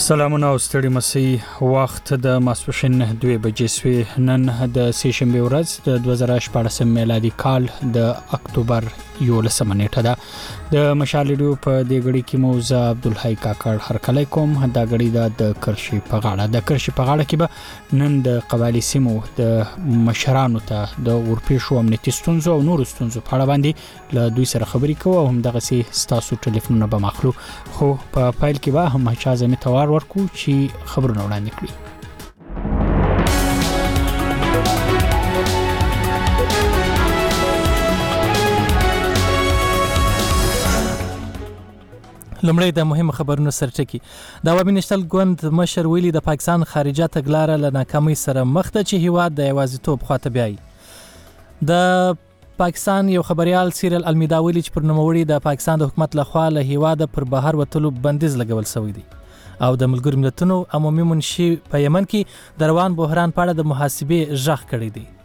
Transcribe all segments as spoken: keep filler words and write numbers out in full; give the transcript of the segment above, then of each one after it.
سلامونه او ستړي مسي وخت د ماسپښین دوه بجې سوي نن د سېشنبه ورځ د دوه زره شپږ میلادي کال د اکتوبر یولسمه نیټه ده د مشال ریډیو په دې غړي کې موزه عبدالحی کاکړ هرکلی کوم دا غړي د کرشي په غاړه د کرشي په غاړه کې به نن د قبایلی سیمو د مشرانو ته د ورپېښو امنیتي ستونزو او نورو ستونزو په اړه باندې له دوی سره خبرې کوو او هم دغه سي ستاسو ټلیفونونه به مخلو خو په فایل کې به هم اجازه می توار ورکو چې خبرونه وړاندې کړي. لمړی د مهمه خبرونو سرټکی د عوامي نشتل ګوند مشر ویلي د پاکستان خارجه تګلاره له ناکامۍ سره مخ ده چې هیواد د یوازیتوب خواته بیایي. د پاکستان یو خبريال سیریل المیدا ویلي چې پر نوموړي د پاکستان د حکومت لخوا له هیواده پر بهر وتلو بندیز لګول شوی دی او د ملګرو ملتونو عمومي منشي په یمن کې د روان بحران په اړه د محاسبې ژغ کړی دی.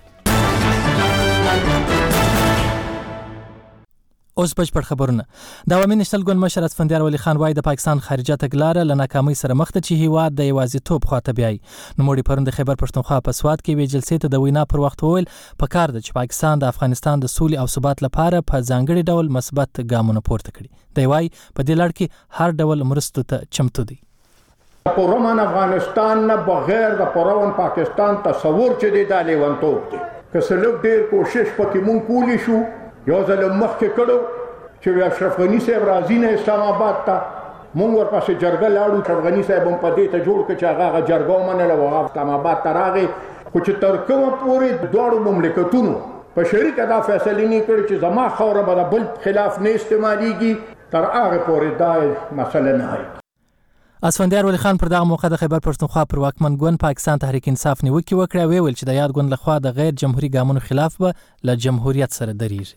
اوس بشپړ خبرونه. د عوامي نشتل ګوند مشر اسفندیار ولی خان وايي د پاکستان خارجه تګلاره له ناکامۍ سره مخ ده چې هیواد د یوازیتوب خواته بیایي. نوموړي پرون د خیبر پښتونخوا په سوات کې وی جلسې ته د وینا پر وخت وویل پکار ده چې پاکستان د افغانستان د سولې او ثبات لپاره په ځانګړي ډول مثبت ګامونه پورته کړي. دی وايي په دې لړ کې هر ډول مرستو ته چمتو دي. پرمن افغانستان نه بغیر د پرون پاکستان تصور چې دی د لیونتوب دی. که څلور ډیر کوشش پکې مونږ کولی شو یو ځل مخکې کړو چې اشرف غنی صاحب راځي نه اسلام آباد ته مونږ ورپسې جرګه لاړو اشرف غنی صاحب هم په دې ته جوړ کړ چې هغه جرګه ومنله او هغه اسلام آباد ته راغی خو چې تر کومه پورې دواړو مملکتونو په شریکه دا فیصلې نه کړې چې زما خاوره به د بل خلاف نه استعمالیږي تر هغه پورې دا مسله نه حل. اسفندیار ولی خان پر دغه موقع د خیبر پښتونخوا پر واکمن ګوند پاکستان تحریک انصاف نیوکه وکړه او ویل چې د یاد ګوند لخوا د غیر جمهوریت ګامونو خلاف به له جمهوریت سره دریږي.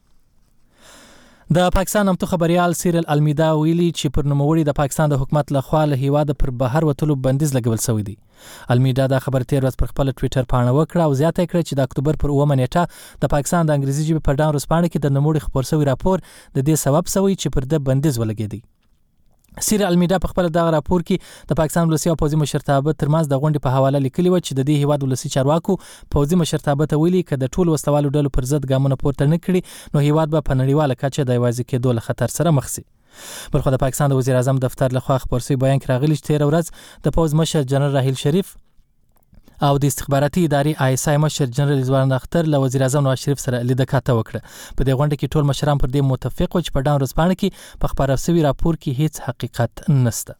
د پاکستان امتو خبريال سیریل المیدا ویلي چې پر نوموړي د پاکستان د حکومت لخوا له هیواده پر بهر وتلو بندیز لګول شوی دی. المیدا دا خبر تیر ورځ پر خپل ټوئیټر پاڼه وکړه او زیاته کړه چې د اکتوبر پر اوومه نیټه د پاکستان د انګریزي ژبې په ډان ورځپاڼه کې د نوموړي خبر شوی راپور د دې سبب شوی چې پر د بندیز ولګیدي. سیر المیدا په خپل دغه راپور کې د پاکستان ولسی او پوځي مشرتابه ترمنځ د غونډې په حواله لیکلی و چې د دې هیواد ولسی چارواکو پوځي مشرتابه ته ویلي چې د ټول وسلوالو ډلو پر ضد ګامونه پورته نه کړي نو هیواد به په نړیواله کچه د یوازې کېدو له خطر سره مخ شي. بلخو د پاکستان د وزیر اعظم دفتر لخوا خبر شوی بیان کې راغلی چې تیر ورځ د پوځ مشر جنرال راحیل شریف او د استخباراتي ادارې آی اس آی مشر جنرال رضوان اختر له وزیر اعظم نواز شریف سره لیدکاته وکړه. په دې غونډه کې ټول مشران پر دې متفق و چې په ډان ورځپاڼه کې په خبره شوی راپور کې هیڅ حقیقت نشته.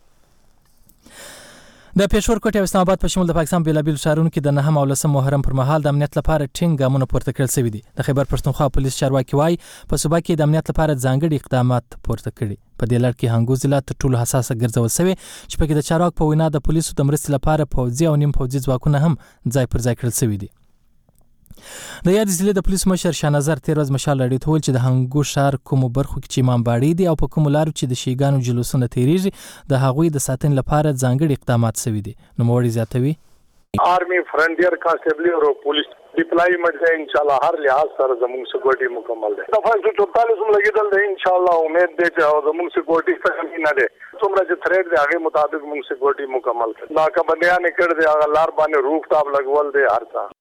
د پېښور کوټې او اسلام آباد په شمول د پاکستان بیلابیل ښارونو کې د نهم او لسم محرم پر مهال د امنیت لپاره ټینګ ګامونه پورته کړل شوي دي. د خیبر پښتونخوا پولیس چارواکي وايي په صوبه کې د امنیت لپاره ځانګړي اقدامات پورته کړي. په دې لړ کې هنګو ضلع تر ټولو حساسه ګرځول شوی چې پکې د چارواکو په وینا د پولیسو د مرستې لپاره پوځي او نیم پوځي ځواکونه هم ځای پر ځای کړل شوي دي. د یاد ضلع د پولیس مشر شانظر تیر ورځ مشال راډیو ته ویل چې د هنګو ښار کومو برخو کې چې امامباړي دي او په کومو لارو چې د شیګانو جلوسونه تیریږي د هغوی د ساتنې لپاره ځانګړي اقدامات شوي دي. نوموړي زیاتوي آرمی فرنټیر کانسټیبلی او پولیس ډیپلایمنٹ ہے انشاءاللہ هر لحاظ سره زموږ سکیورټي مکمل ده. دفعه څو چورتالیس هم لګیدل ده انشاءاللہ امید ده چې زموږ سکیورټي څنګه نه ده څومره چې تھریټ دی هغه مطابق موږ سکیورټي مکمل کړ. ناکبندیان کړ دي هغه لار باندې روف ټاپ لګول دي هر څه.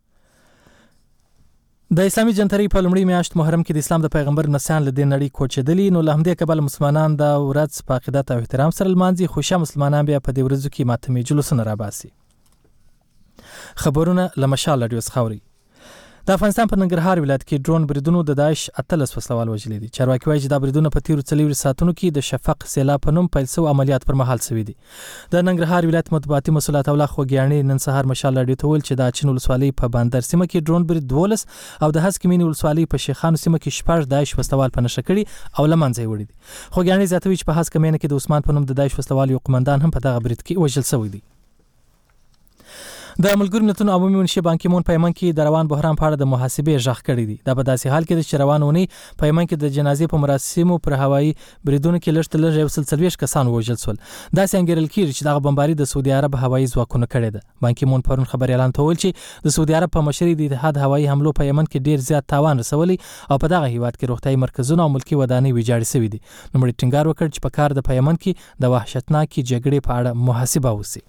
د اسلامي جنتري په لومړي میاشت محرم کې د اسلام د پیغمبر مسیحان له دې نړۍ کوچېدلي نو له همدې کبله مسلمانان د ورځ په عقیدت او احترام سره لمانځي خو شه مسلمانان بیا په دې ورځو کې ماتمي جلوسونه راباسي. خبرونه له مشال راډیو څخه اوري. د افغانستان په ننګرهار ولایت کې ډرون بریدونو د داعش اتلس وسلوال وژلي دي. چارواکي وایي چې دا بریدونه په تیرو څلور ساعتونو کې د شفق سیلاب په نوم پیل شوي عملیات پر مهال شوي دي. د ننګرهار ولایت مطبوعاتي مسؤل الله خوږیاڼي نن سهار مشال راډیو ته ویل چې د اچین ولسوالۍ په باندر سیمه کې ډرون برید دولس او د هسک مینې ولسوالۍ په شیخانو سیمه کې شپږ داعش وسلوال په نښه کړي او له منځه یې وړي دي. خوږیاڼي زیاتوي چې په هسک مینې کې د عثمان په نوم د داعش وسلوال یو قومندان هم په دغه برید کې وژل شوی دی. د ملګرو ملتونو عمومي منشي بان کی مون په یمن کې د روان بحران په اړه د محاسبې ژغ کړی دی. دا په داسې حال کې د روانونی په یمن کې د جنازې په مراسمو پر هوایي بریدونو کې لږ تر لږه یو سل څلوېښت کسان وژل شول. دا څنګه کېږي چې دغه بمباري د سعودي عرب هوایي ځواکونو کړې ده. بان کی مون پرون خبر اعلان کول چې د سعودي عرب په مشرۍ د اتحاد هوایي حملو په یمن کې ډیر زیات تاوان رسولي او په دغه هیواد کې روغتيایي مرکزونه او ملکی ودانۍ ویجاړې شوې دي. نو مړي ټینګار وکړ چې په کار د یمن کې د وحشتناکې جګړې په اړه محاسبه وشي.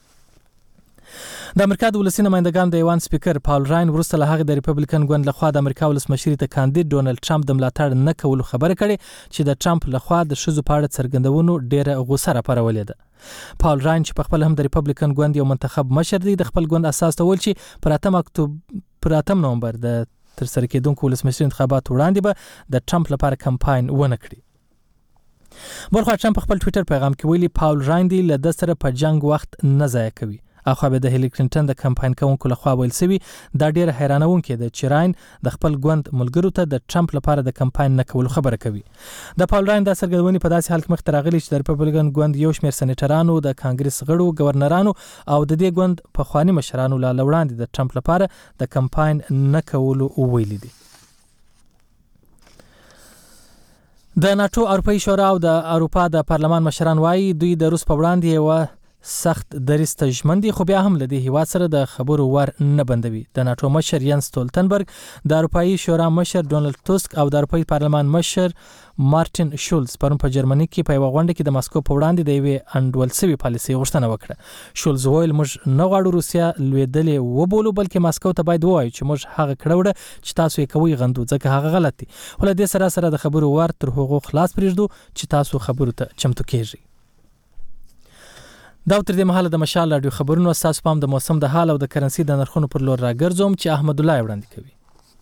د امریکا د ولسي نمائندګانو د ایوان سپیکر پاول راین وروسته له هغه د ریپبلیکن ګوند لخوا د امریکا ولسمشر ته کاندید ډونالد ټرمپ د ملاتړ نه کولو خبره کړې چې د ټرمپ لخوا د شذو په اړه څرګندونو ډیره غوسه راپارولې ده. پاول راین چې په خپل هم د ریپبلیکن ګوند یو منتخب مشر دی، د خپل ګوند اساس ته ول چې پر اتم اکتوبر پر اتم نومبر د تر سره کېدونکو ولسمشر انتخابات وړاندې به د ټرمپ لپاره کمپاین ونه کړي. بلخوا ټرمپ په خپل ټوئیټر پیغام کې ویلي پاول راین دی له د سره په جنگ وخت نه ضایع کوي. اخو به د هیلری کلینټن د کمپاین کوونکو لخوا ویل شوی دا ډیره حیرانونکې ده چې راین د خپل ګوند ملګرو ته د ټرمپ لپاره د کمپاین نه کولو خبره کوي. د پاول راین د سرګردونې په داسې حال کې مخ ته راغلي چې د ریپبلیکن ګوند یو شمېر سېنیټرانو، د کانګرس غړو، گورنرانو او د دې ګوند په خواني مشرانو لا وړاندې د ټرمپ لپاره د کمپاین نه کولو ویلي دي. د ناتو، اروپאי شورا او د اروپا د پارلمان مشران وایي دوی د روس په وړاندې یو سخت دریځ ژمن دي، خو بیا هم له دې هیواد سره د خبرو ور نه بندوي. د ناتو مشر ینس ستولتنبرګ، د اروپאי شورا مشر ډونالد ټوسک او د اروپאי پارلمان مشر مارټین شولز پرون په جرمني کې په یو غونډه کې د ماسکو په وړاندې د یوې انډول سوي پالیسي غوښتنه وکړه. شولز وویل موږ نه غواړو روسیا لویدلې وبولو، بلکې ماسکو ته باید ووایو چې موږ هغه کړو چې تاسو یې کوئ غندو، ځکه هغه غلط دي. ول دې سره سره د خبرو ور تر هغو خلاص پرېږدو چې تاسو خبرو ته چمتو کیږئ. دا تر دې مهاله د مشال رادیو خبرونو اساس پام د موسم د حال او د کرنسي د نرخونو پر لور راګرځوم چې احمد الله وړاندې کوي.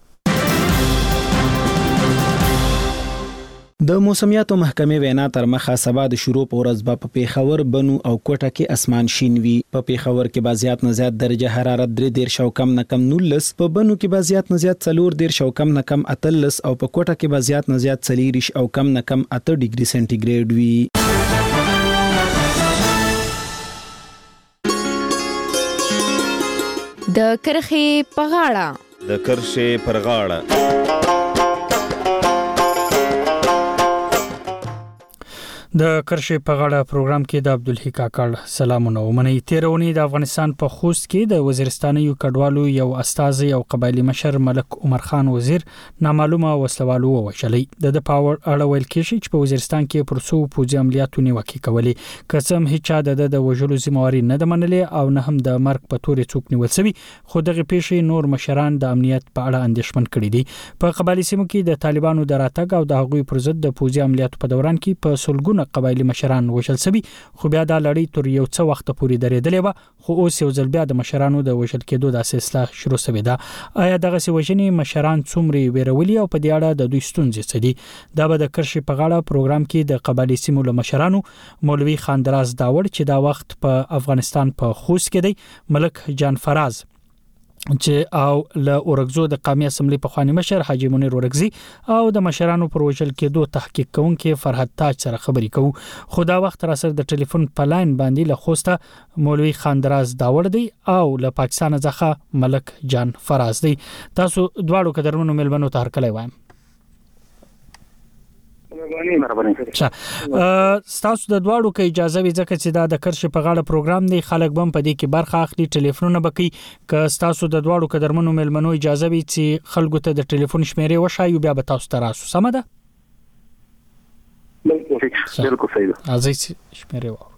د موسمیاتو محکمې وینا تر مخه سبا د شروع په ورځ په پیښور، بنو او کوټه کې اسمان شین وي. په پیښور کې بازيات نه زیات درجه حرارت درې دیر شو کم نه کم نولس، په بنو کې بازيات نه زیات څلور دیر شو کم نه کم اتلس او په کوټه کې بازيات نه زیات څلور او کم نه کم اته ډیګري سنټیګریډ وي. د کرخې په غاړه د کرښې پر غاړه د کرښې په غاړه پروګرام کې د عبدالحی کاکړ سلامونه ومني. تیرونی د افغانستان په خوست کې د وزیرستاني کډوالو یو استازي او قبایلی مشر ملک عمر خان وزیر نامعلومه وسلوالو وشلې. د پاور اړه ویل کېږي چې په وزیرستان کې پرسو پوځي عملیاتو نیوکه کوي. قسم هیڅ د د وژلو ذمہواری نه د منلې او نه هم د مرګ په تورې څوک نیول شوی، خو دغه پیښې نور مشران د امنیت په اړه اندېښمن کړي دي. په قبایلی سیمو کې د طالبانو د راتګ او د هغوی پر ضد د پوځي عملیاتو په دوران کې په سلګونو قبایلی مشران وشل شوی، خو بیا د لړۍ تر یو څه وخت پورې درېدلې و، خو اوس یو ځل بیا د مشرانو د وشل کېدو د سلسله شروع شوې ده. آیا دغه سی وژنې مشران څومره ویرولي او په دې اړه د دوی ستونزې څه دي؟ دا به د کرښې په غاړه پروګرام کې د قبایلی سیمو له مشرانو مولوي خاندراز داوړ چې دا وخت په افغانستان په خوست کې دی، ملک جان فراز چې او له اورګزو د قومي اسمبلی په خواني مشر حاجی منیر اورګزي او د مشرانو پر وشل کېدو تحقیق کوونکي فرحت تاج سره خبرې کوو. خو دا وخت را سره د ټلیفون په لاین باندې له خوسته مولوي خاندراز داوړ دی او له پاکستان څخه ملک جان فراز دی. تاسو دواړو قدرمنو ملمنو ته هرکلی وایم. ستاسو د دواړو کې اجازه وي ځکه چې دا د کرښې په غاړه پروګرام دی، خلک بم په دې کې برخه اخلي، ټلیفونونه بکی که ستاسو د دواړو قدرمنو ملمنو اجازه وي چې خلکو ته د ټلیفون شمیرې وشایو بیا به تاسو ته راسو. سمه ده؟ بالکل صحیح ده. ازي شمیرې و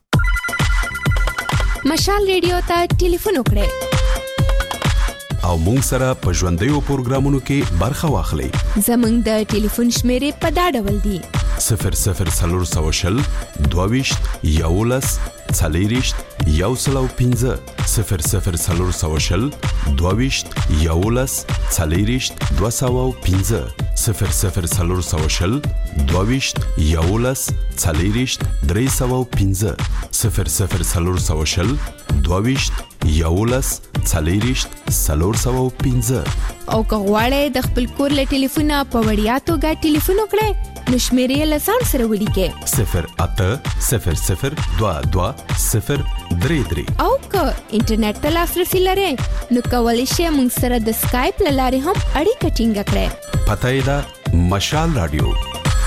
مشال ریډیو ته ټلیفون وکړئ او مونږ سره په ژوندیو پروګرامونو کې برخه واخلئ. زمونږ د ټلیفون شمیرې په دا ډول دي: صفر صفر څلور سوه شل دوه ویشت یولس څلېرویشت یو سل او پنځه صفر صفر څلور سوه شل دوه ویشت یولس څلېرویشت دوه سوه او پنځه صفر صفر څلور سوه شل دوه ویشت یولس څلېرویشت درې سوه او پنځه صفر صفر څلور سوه شل دوه ویشت یولس څلېرویشت څلور سوه او پنځه. او که غواړئ د خپل کور له ټلیفونه په وړیا توګه ټلیفون وکړئ نو شمیرې لسان سره ولیکې صفر اته صفر صفر دوه دوه صفر درې درې. او که انټرنیټ ته لاسرسي لرئ نو کولی شئ موږ سره د سکایپ له لارې هم اړیکه ټینګه کړئ. پته یې ده مشال رادیو.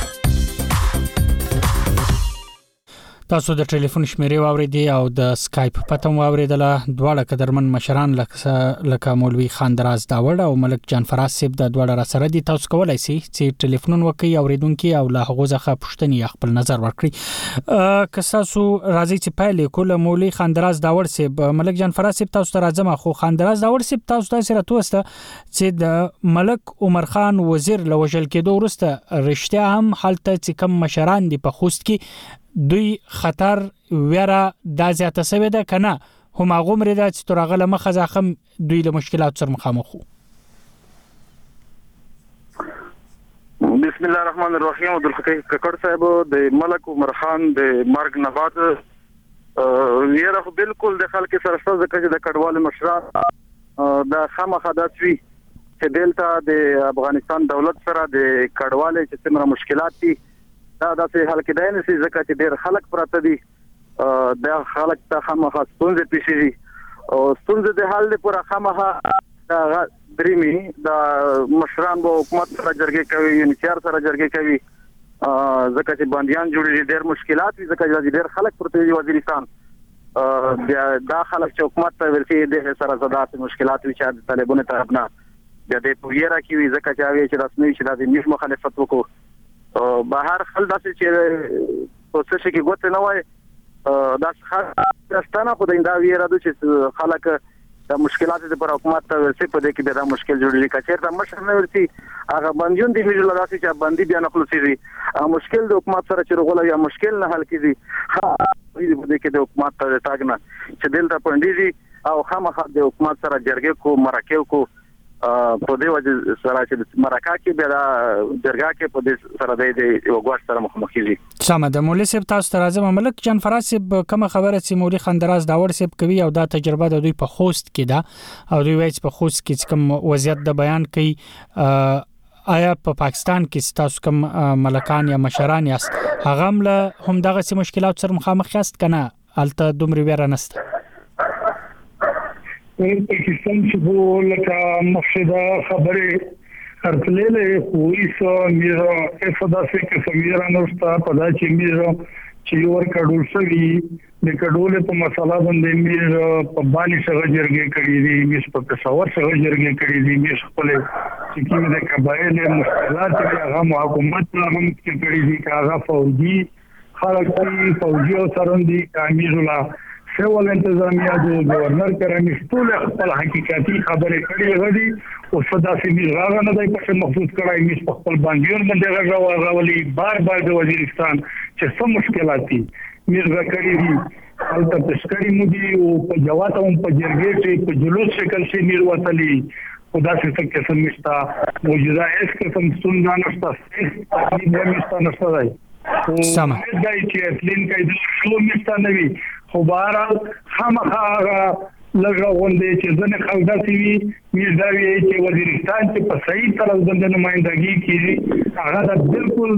تاسو د ټلیفون شمیرې واوریدي او د سکایپ پته مو واوریدله. دواړه قدرمن مشران لکه مولوي خاندراز داوړ او ملک جان فراز صاحب د دواړه را سره دي. تاسو کولای شئ چې ټلیفون وکړئ اوریدونکو او له هغه ځخه پوښتنې خپل نظر ورکړئ. که تاسو راځي چې پایلې کوله مولوي خاندراز داوړ صاحب ملک جان فراز صاحب تاسو ته راځم. خو خاندراز داوړ صاحب تاسو ته سره توسته چې د ملک عمر خان وزیر لوجل کېدو وروسته رښتیا هم حالت چې کم مشران دي په خوست کې دوی خطر ویرا د زیاته سوي ده کنه هم هغه مری ده چې ترغه لمخه ځخم دوی له مشکلات سره مخامخ. بسم الله الرحمن الرحیم. عبدالحقیق ککړ صاحب د ملک عمر خان د مرګ نه بعد ویرا خو بالکل د خلک سره څه ځکه د کډوال مشران د خامخا داسوي چې دلته د افغانستان دولت سره د کډوال چې څومره مشکلات دي دا داسې حل کېدای نه شي ځکه چې ډېر خلک پراته دي دا خلک ته خامخا ستونزې پیښ دي او ستونزې د حل لپاره خامخا درېمي د مشران به حکومت سره جرګې کوي یونیسیار سره جرګې کوي ځکه چې بندیان جوړېږي ډېر مشکلات وي ځکه چې ډېر خلک پراته دي وزیرستان دا خلک چې حکومت ته ورسي د سره زدات مشکلات وي چې د طالبانو طرف نه د دې پویرا کې وي ځکه چې هغه چې رسمي چې د دې مخالفت وکړو بهر خل داسې چې پروسس کې ګوت نه وای دا څه ستانه په دنده ویرا د چې خلک د مشکلات د پر حکومت ته ورسي په دې کې دا مشکل جوړیږي کچیر دا مشر نه ورسي هغه باندې دی ویل داسې چې باندې بیا نه خلاصيږي مشکل د حکومت سره چې رغول یا مشکل نه حل کیږي ها دې کې د حکومت ته تاګنه چې دلته پندې او خامخا د حکومت سره جرګې کو مرکه کو په دې وجه سره چې مرکه کې بیا جرګه کې په دې سره د یو غوښ سره مخامخ کیږي. سم ده مولوي صاحب تاسو ته راځم. ملک جان فراز صاحب کوم خبره چې مولوي خاندراز داوړ صاحب کوي او دا تجربه د دوی په خوست کې ده او دوی وایي چې په خوست کې کوم وضعیت د بیان کوي آیا په پا پاکستان کې تاسو کوم ملکان یا مشران یاست هغه هم له هم دغه مشکلات سره مخامخ یاست کنه الته دومره ویره نشته؟ پاکستان چې په لکه مفسده خبره ارتلله خویسو میرا افدا سے کہ سمیرا نوستا پدا چې میرا چې ور کډول سوي د کډول په مسله باندې میرا په باندې سره جرګې کړې دي مش په تصور سره جرګې کړې دي مش خپل چې کوم د قبایل مشکلات هغه حکومت هم کړې دي هغه فوجي خلک فوجي او سرندي کامیزولا سیول انتظامیه د گورنر کرامي ټول خپل حقیقتي خبرې کړې غدي او صدا سي راغ نه دای په مخصوص کړای مش خپل باندې باندې راغولي بار بار د وزیرستان چې څه مشکلات دي میرزا کړی دي البته تشکری مو دي او په جواب هم په جرګې کې په جلوس شکل شي میر وتلی خدا سے تک قسم مشتا موجوده اس قسم سننا نشتا تقریبا مشتا نشتا دای سم دای چې اتلین کای د شلو مشتا نوي خو بهرحال خامخا لږه غونډې چې ځنه خلک داسې وي میر دا وي چې وزیرستان چې په صحیح طرف باندې نمائندګي کیږي هغه د بالکل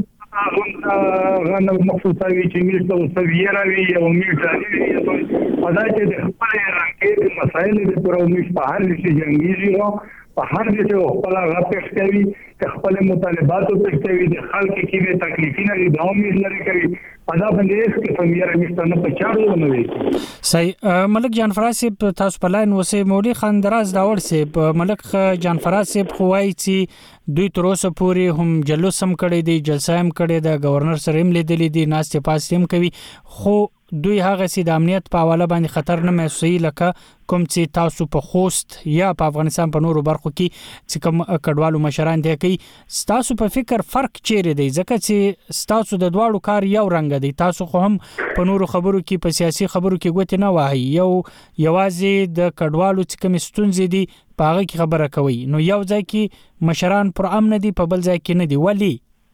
هغه نو مخصوصه وي چې میر ته وسویرا وي او میر ته وي په دا چې د خپل رنګې د مسایل د پرومش په هر شي جنګيږي په هر ځای کې خپل غاپښ کوي خپل مطالبات او کوي د خلک کې د تکلیفینه د دوامې لري کوي په دا باندې اس کې فمیره مستنه په چارو نه وي. صحیح ملک جان فراز صاحب تاسو په لاین وسه مولوي خاندراز داوړ صاحب ملک جان فراز صاحب خوای چې دوی تر اوسه پورې هم جلوس هم کړی دی جلسه هم کړی د گورنر سره هم لیدلې دي ناست پاس هم کوي خو دوی هغه سي د امنیت په حواله باندې خطر نه محسوسي لکه کوم چې تاسو په خوست یا په افغانستان په نورو برخو کې چې کوم کډوالو مشران دی کوي تاسو په فکر فرق چیرې دی ځکه چې تاسو د دواړو کار یو رنګ دی تاسو خو هم په نورو خبرو کې په سیاسي خبرو کې ګوت نه وایي یو یوازې د کډوالو چې کوم ستونزې دي په هغه کې خبره کوي نو یو ځای کې مشران پر امن دي په بل ځای کې نه دي ولی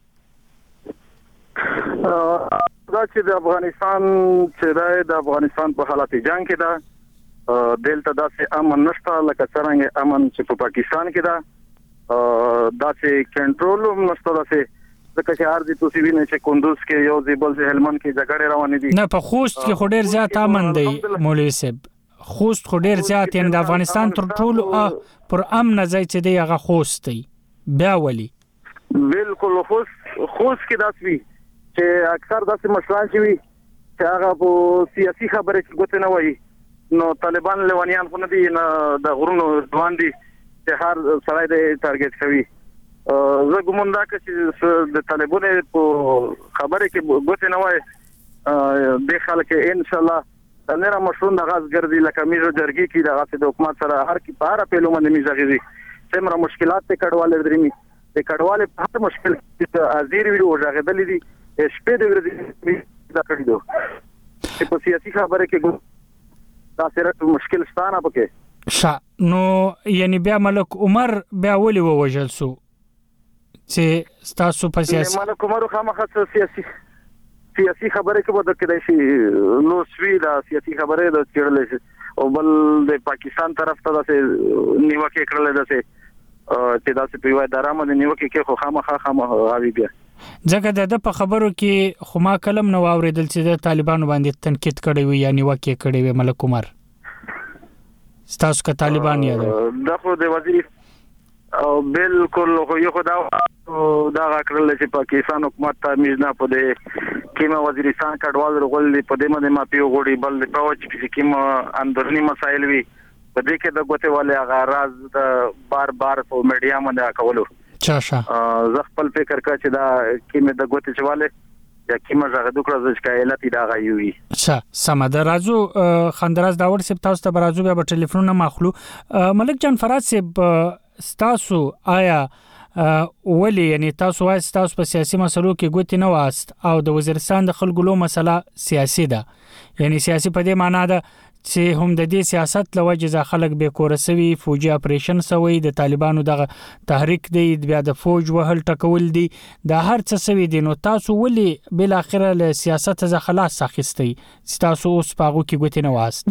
دا چې د افغانستان چې د افغانستان په حالت جنگ کې دا دلته داسې امن نشته لکه څنګه امن چې په پاکستان کې دا داسې کنټرول نشته داسې ځکه چې هر دي تاسو وینئ چې کندوز کې یو ځای بل ځای هلمند کې جګړې روانې دي. نه په خوست کې خو ډیر زیات امن دی مولوي صاحب، خوست خو ډیر زیات یعنی د افغانستان تر ټولو پر امن ځای چې دی هغه خوست دی. بیا ولي؟ بالکل خوست خوست کې داس وی چې اکثر داسې مشران چې وي چې هغه په سیاسي خبره کې ګوتې نه وایي، نو طالبان لیوانیان خو نه دي، نه د غرونو ځوان دي چې هر سړی د ټارګټ کوي. زه ګومان دا کوم چې د طالبانو په خبره کې ګوتې نه وایي د خلک ان شاء الله نه را مشرون د غاز ګرځي لکه میزو جرګي کې د غاز د حکومت سره هر کی په هر پیلو باندې میزغي څومره مشکلات ته کډواله درمي د کډواله په هر مشکل چې ازیر وی او ژغدلې دي شپې د ورځې دا کړی دو چې په سیاسي خبره کې دا سره مشکل ستانه پکې شا. نو یعنی بیا ملک عمر بیا ولي ووجل سو چې تاسو په سیاسي ملک عمر خامخا سیاسي سیاسي خبره کې ودا کېدای شي نو سوي دا سیاسي خبره د چیرلې شي او بل د پاکستان طرف ته داسې نیوکه کړل داسې چې داسې په وای درامه د نیوکه کې خو خامخا خامخا غوي بیا ځکه د په خبرو کې خو ما کلم نو اوریدل چې د طالبانو باندې تنقید کړی وي یا نیوکه کړی وي ملک عمر. ستاسو که طالبان یاد دا خو د وزیر او بالکل خو یو خدا دا غکړل چې پاکستان حکومت ته میزنا په دې کیما وزیرستان کډوال رغول په دې باندې ما پیو غوړي بل په وچ کې کیما اندرونی مسایل وي په دې کې د ګوته والے غراز د بار بار په میډیا باندې کولو چاشا زه خپل فکر کا چې دا کیمه د ګوته چواله یا کیما زغه دوکړه ځکه علت دا غيوي. اچھا سمده راځو خندراز داور سپ تاسو ته راځو بیا په ټلیفون نه ماخلو. ملک جان فراد سپ تاسو آیا ولی یعنی تاسو وایي تاسو په سیاسي مسلو کې ګوتې نه واست او د وزیرستان د خلکو لو مسله سیاسي ده، یعنی سیاسي په دې معنی ده چې هم د دې سیاست لوجه ځا خلک به کورسوي فوجي اپریشن سوي د طالبانو دغه تحریک دی بیا د فوج وهل ټکول دي د هر څه سوي دي. نو تاسو ولی بل اخر له سیاست ځا خلاص اخیستي تاسو اوس پاغو کې ګوتې نه واست؟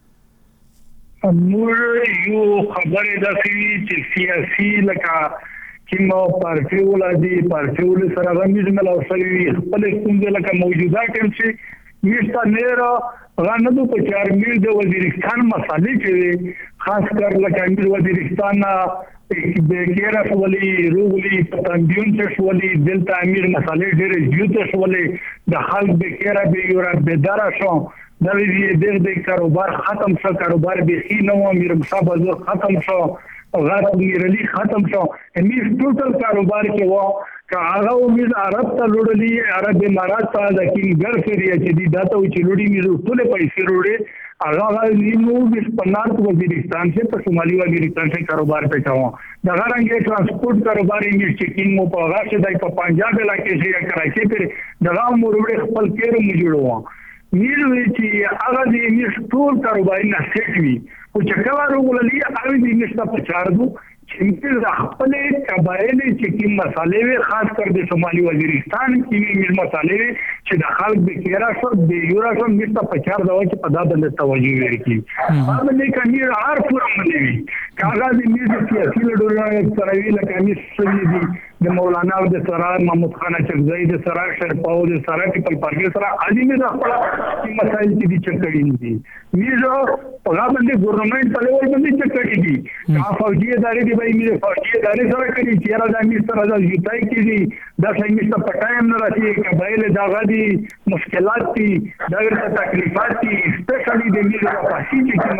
نور یو خبره ده چې سیاسي لکه کیما پارټي ولادي پارټي ول سره غمیز مل او سوي خپل څنګه لکه موجوده ټیم چې میشتا نیرا غنډو په چار میل د وزیرستان مسالې چې خاص کر لکه امیر وزیرستان د کیرا شولي روغلي پتنګیون چې شولي دلته امیر مسالې ډېر جوته شولي د خلک د کیرا به یو به دارا شو دا وی د دې کاروبار ختم شو، کاروبار به خي نو امیر مصاب ختم شو، غاټ میرلی ختم شو، امیر ټوټل کاروبار کې و که هغه امید عرب ته لوړلی عرب امارات ته د کینګر فریه چې دی دا ته چې لوړی میرو ټول پیسې وروړي هغه نیمو د پنارت وزیرستان سے په شمالي وزیرستان سے کاروبار په چاو دا غرانګي ترانسپورت کاروبار انګلیش چیکینګ مو په هغه چې د پنجاب علاقې کې کراچي پر دا مو وروړي خپل کېر مو جوړو میروي چې هغه د انګلیش ټول کاروبار نه سټوي او چې کله وروړي هغه د انګلیش په چارجو چې د خپل قبایل چې کوم مسالې وي خاص کر د شمالي وزیرستان کې مې مسالې چې د خلک د کیرا شو د یورا شو مست په چار دا چې په دا باندې توجه ورکړي هغه نه کوي هر پورا باندې کاغذ دې سیاسي لړۍ سره لکه مې سړي دي د مولانا د سرار محمود خان چغزی د سرار شرپاو د سرار خپل پرګي سره اړین د خپل مسایل کې دي چې کړي دي میزه په هغه باندې ګورنمنت په لیول باندې چې کړي دي دا فوجي ادارې دی به میزه فوجي ادارې سره کړي چې را د امیر سره د یوتای کې دي دا څنګه ست پټایم نه راځي قبایل دا غدي مشکلات دي دا ورته تکلیفات دي سپیشلی د میزه په فاسي کې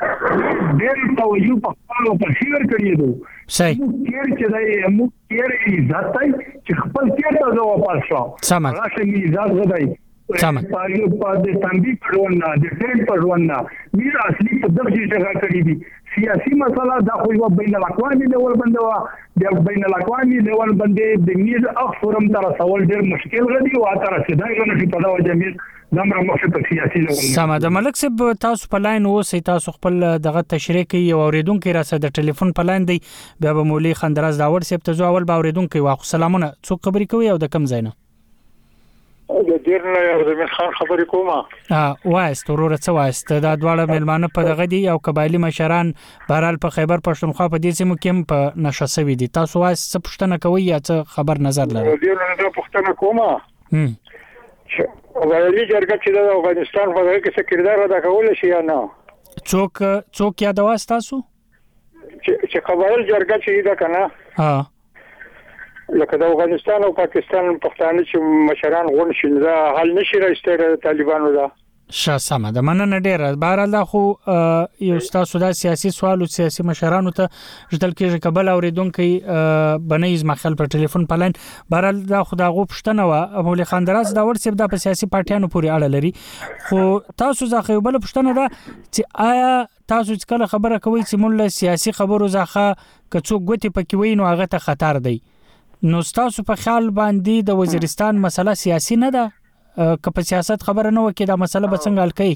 نو ډېر توجه په خپل په شیر کړی دي صحیح کیر چې دا مو کیر عزت چې خپل کیر ته واپس شو سم راشه می عزت غدای سم پاریو په د تنبیه پرونه د ټرند پرونه میر اصلي په دغه ځای کړی دي سیاسي مسله دا خو یو بین الاقوامي لیول باندې د بین الاقوامي لیول باندې د میر اخرم تر سوال ډیر مشکل غدي او تر سیدای نه په دا وجه میر زمره مخه په سیاسي لیول سم د ملک صاحب تاسو په لاین اوسئ تاسو خپل دغه تشریح کوي او اوریدونکو راسه د ټلیفون په لاین دی بیا به مولوی خندراز داور صاحب ته اول به اوریدونکو واخ سلامونه څوک خبرې کوي او د کم ځای نه د دیرنه زمين خان خبرې کومه. ها وایست ورور څه وایست دا دواړه ملمانه په دغه دي او قبایلی مشران بهرال په خیبر پښتونخوا په دې سیمو کې په نشه سوي دي. تاسو وایست څه پښتنه کوي یا څه خبر نظر لرئ؟ د دیرنه پښتنه کومه. هم وایي جرګه چې د افغانستان په دغه کې څه کردار ادا کول شي یا نه؟ څوک څوک یاد واست تاسو؟ چې قبایل جرګه چې دا کنه ها لکه د افغانستان او پاکستان پښتانه چې مشران غون شینځه حل نشي راځي طالبانو دا شاسمه د مننه ډیره بهرال دا خو یو تاسو دا سیاسي سوال او سیاسي مشرانو ته ځدل کې قبل اوریدونکو بنیز مخل په ټلیفون پلاین بهرال دا خو دا غو پښتنه وا مولوی خان دراز دا ورسې دا په سیاسي پارټیانو پورې اړه لري خو تاسو ځکه یو بل پښتنه دا چې آیا تاسو چې کله خبره کوي چې مول سیاسي خبرو ځخه کڅو ګوتی پکې وین او هغه ته خطر دی نو تاسو په خیال باندې د وزیرستان مسله سیاسي نه ده که په سیاست خبره نه وکړي دا مسله به څنګه حل کړي؟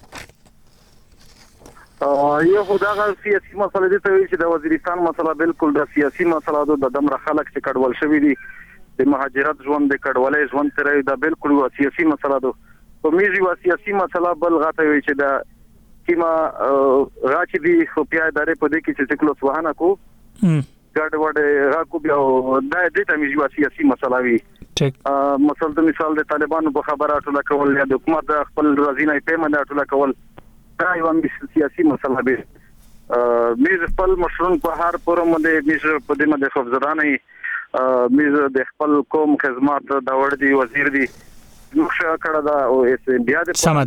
یو خدای سیاسي مسله دي ته چې د وزیرستان مسله بالکل د سیاسي مسله د دمر خلک چې کډول شوی دي د مهاجرت ژوند د کډولې ژوند ترې دا بالکل یو سیاسي مسله ده. په میږي یو سیاسي مسله بل غته وي چې دا کیما راچې دي خو بیا ادارې په دې کې چې کلوس وهانه کو ګډ وډ راکو بیا دا دې ته میږي یو سیاسي مسله وي. ټیک مثلا مثال د طالبانو په خبره ټول کول یا د حکومت خپل رازینه پیمنه ټول کول دا یو سیاسي مسله به میز خپل مشرون په هر پروم د میز په دې مده خبردارنه میز د خپل قوم خدمات دا ور دي وزیر دي نقشه کړه دا او اس بیا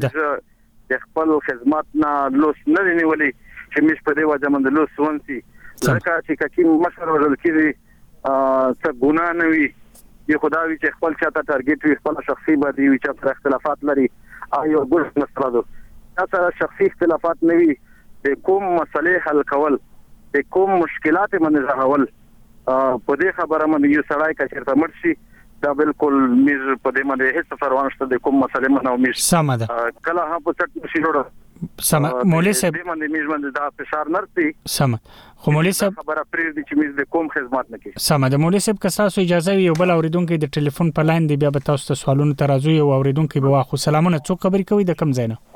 د خپل خدمات نه لوس نه نیولې چې میز په دې وجه من لوس ونسي ځکه چې کوم مشر ورل کېږي څه ګناه نه وي یو خدای چې خپل چاته ټارګټ وي خپل شخصي باندې وي چې پر اختلافات لري ایو ګل مسله ده تاسو شخصي اختلافات نه وي د کوم مسلې حل کول د کوم مشکلات باندې ځهول په دې خبره باندې یو سړی کا چیرته مرشي دا بالکل میز په دې باندې هیڅ فرق نشته د کوم مسلې باندې او میز سم ده کله هم په څټ نشي جوړه سم مولوی صاحب دې باندې میز باندې دا فشار نرسي سم خو مولوی صاحب خبره پرې دي چې میز د کوم خدمات نه کوي سم ده مولوی صاحب که تاسو اجازه وي یو بل اوریدونکو د ټلیفون په لاین دی بیا به تاسو ته سوالونه ترازو یو اوریدونکو به واخو سلامونه څوک خبرې کوي د کم ځای نه؟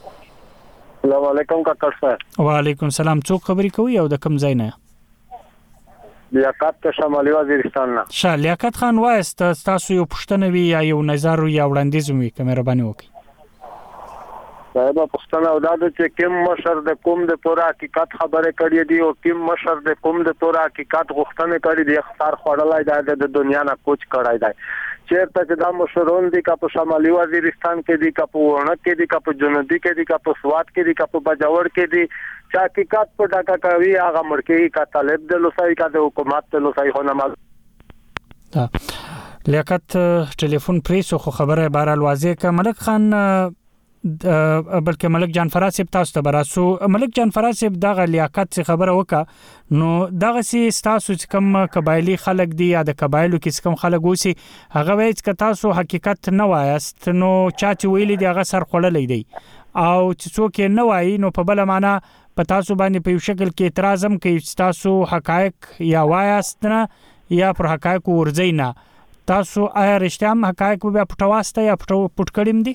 السلام علیکم کاکړ صاحب. وعلیکم السلام څوک خبرې کوي او د کم ځای نه؟ لیاقت شمالي وزیرستان نه. شاه لیاقت خان وایست تاسو یو پښتنه وی یا یو نظر یا وړاندیز وی کومه ربانی وکي صاحب پښتنه او د چې کوم مشر د کوم د پوره حقیقت خبره کړې دی او کوم مشر د کوم د پوره حقیقت غوښتنه کړې دی اختیار خړلای دی د دنیا نه کوچ کړای دی چیرته چې دا مشرون دي کا په شمالي وزیرستان کې دي کا په ورنه کې دي کا په جنوبي کې دي کا په سوات کې دي کا په بجاور کې دي چې حقیقت په ډاکا کوي هغه مرکه کا طالب د لوسای کا د حکومت ته لوسای خو نه مال لیاقت ټلیفون پریسو خو خبره بهرال واضح ک ملک خان بلکې ملک جان فراز صاحب تاسو ته براسو ملک جان فراز صاحب دغه لیاقت څخه خبره وکړه نو دغه سي تاسو چې کوم قبایلی خلک دي یا د قبایلو کې کوم خلک وسی هغه وایي چې تاسو حقیقت نه وایست نو چا چې ویلي دی هغه سر خړلې دی او چې څوک نه وایي نو په بل معنا په تاسو باندې په یو شکل کې اعتراض هم کوي چې تاسو حقایق یا وایست نه یا پر حقایق ورځي نه تاسو آیا رښتیا هم حقایق به پټواسته یا پټ کړم دي؟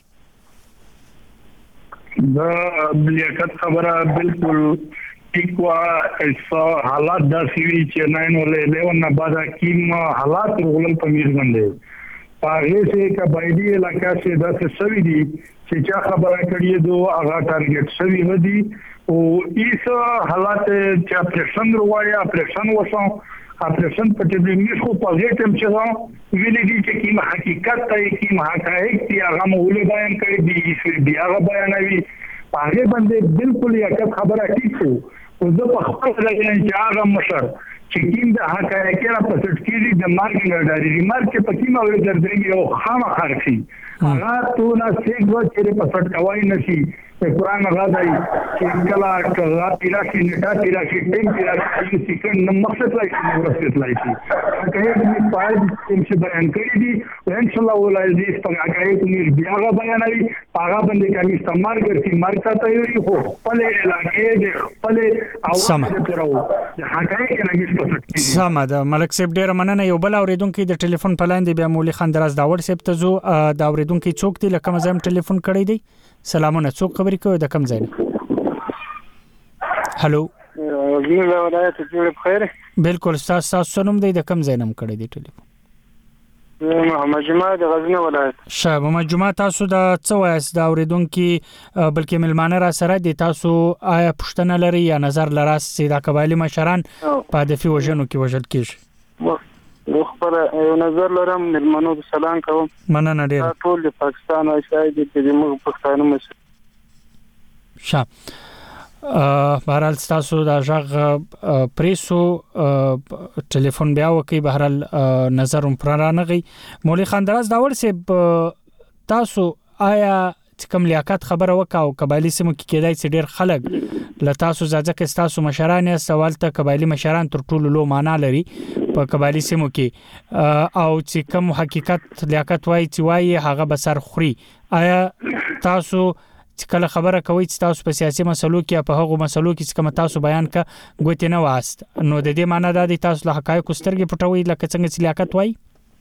دا لیاقت خبره بالکل ټیک وا ایسا حالات داسې وی چې ناین ولې له نه بعد کیم حالات ورغلل په میز باندې پاره سه قبایلی علاقہ سے داسې سوي دي چې چا خبره کړی دو هغه ټارګټ سوي ودی او ایسا حالات چې اپریشن روایا اپریشن وسو اپریشن په دې میز خو په هیڅ ټیم چې ویلې دي چې کیم حقیقت ته کیم حقایق دی هغه مولوی بیان کړی دی بیا هغه بیانوي هغه باندې بالکل یو خبره ټیک شو او زه په خپل ځای چې هغه مشر چې کیم د حقایق را پسټ کیږي د مارک نه ډاري ریمارک په کیمه ور درځي او خامہ خرخي هغه تو نه څنګه چې په پټ کوي نشي قرآن غاځي چې کله کله پیراشي نټا پیراشي ټیم پیراشي سکند نو مقصد لای شي ورسېت لای شي هغه دې پای چې بیان کړی دي ان شاء الله ولای دې څنګه هغه دې بیا غا بیانوي هغه باندې کوي استعمال کوي مرتا ته یو خو خپل علاقې دې خپل اواز تراو هغه کې نه کېږي سم ده ملک صاحب ډیر مننه یو بل اوریدونکو د ټلیفون په لاندې بیا مولوی خان دراز دا وړ صاحب ته زو دا اوریدونکو څوک دی لکه مزم ټلیفون کړی دی سلامونه څوک خبرې کوي د کم ځای هالو زموږ ولایت جوړ بخیر بالکل تاسو تاسو نوم دی د کم ځای نوم کړی دی ټلیفون محمد جمعه د غزنی ولایت شاه محمد جمعه تاسو د څو وایس دا اوریدونکو بلکې ملمانه را سره دي تاسو آیا پښتنه لري یا نظر لراس چې دا قبایلی مشران په دفي وژنو کې وژل کیږي زه خپل یو نظر لرم ملمنو سلام کوم مننه ډیر ټول د پاکستان او شاید د موږ پښتانه مشه شاه بهرحال تاسو دا ژغ پریسو ټلیفون بیا وکي بهرحال نظر هم پر رانغي مولوی خان دراز دا ورسه تاسو آیا کوم لیاقت خبره وکاو قبایلی سیمو کې کېدای چې ډیر خلک ل تاسو ځکه تاسو مشران سوال ته قبایلی مشران تر ټولو لو معنا لري په قبایلی سیمو کې او چې کوم حقیقت لیاقت وای چې وای هغه بسر خوري آیا تاسو چې کله خبره کوي چې تاسو په سیاسي مسلو کې په هغو مسلو کې کوم تاسو بیان کا غوته نه واست نو د دې معنی دا دي تاسو له حقایق سترګې پټوي لکه څنګه چې لیاقت وای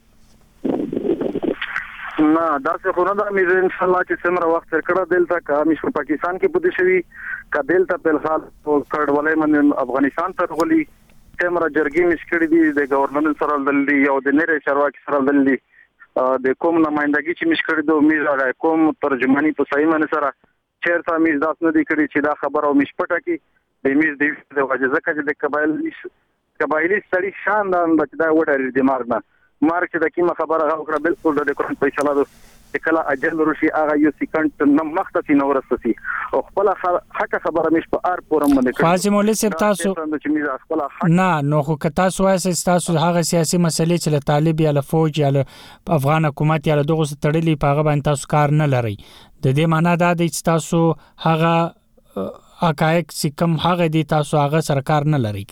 نه دا څه خو نه دا مې ان شاء الله چې څومره وخت تر کړه دلته کا مې په پاکستان کې پدې شوی کا دلته په حال کډوالې من افغانستان ته غولي څومره جرګې مې کړې دي د گورنمنت سره دلې یو د نری چارواکي سره دلې د کوم نمائندګي چې مې کړې دوه مې راغی کوم ترجمانی په صحیح معنی سره چیرته مې داس نه دي کړې چې دا خبره او مې پټه کې د مې د وجه ځکه چې د قبایل قبایلی سړي شان دا د وړل دي مارنه مارک چې د کیمه خبره غوړه بالکل د کوم فیصله ده چې کله اجل روشي هغه یو سکند نو مخته نو ورسسي او خپل حق خبره مش په ار پورم باندې کوي فاضل مولوی صاحب تاسو نه نو خو که تاسو وایي تاسو هغه سیاسي مسلې چې له طالب یا له فوج یا له افغان حکومت یا له دغه تړلې په هغه باندې تاسو کار نه لري د دې معنی دا دی چې تاسو هغه حقایق چې کوم هغه دي تاسو هغه سرکار نه لري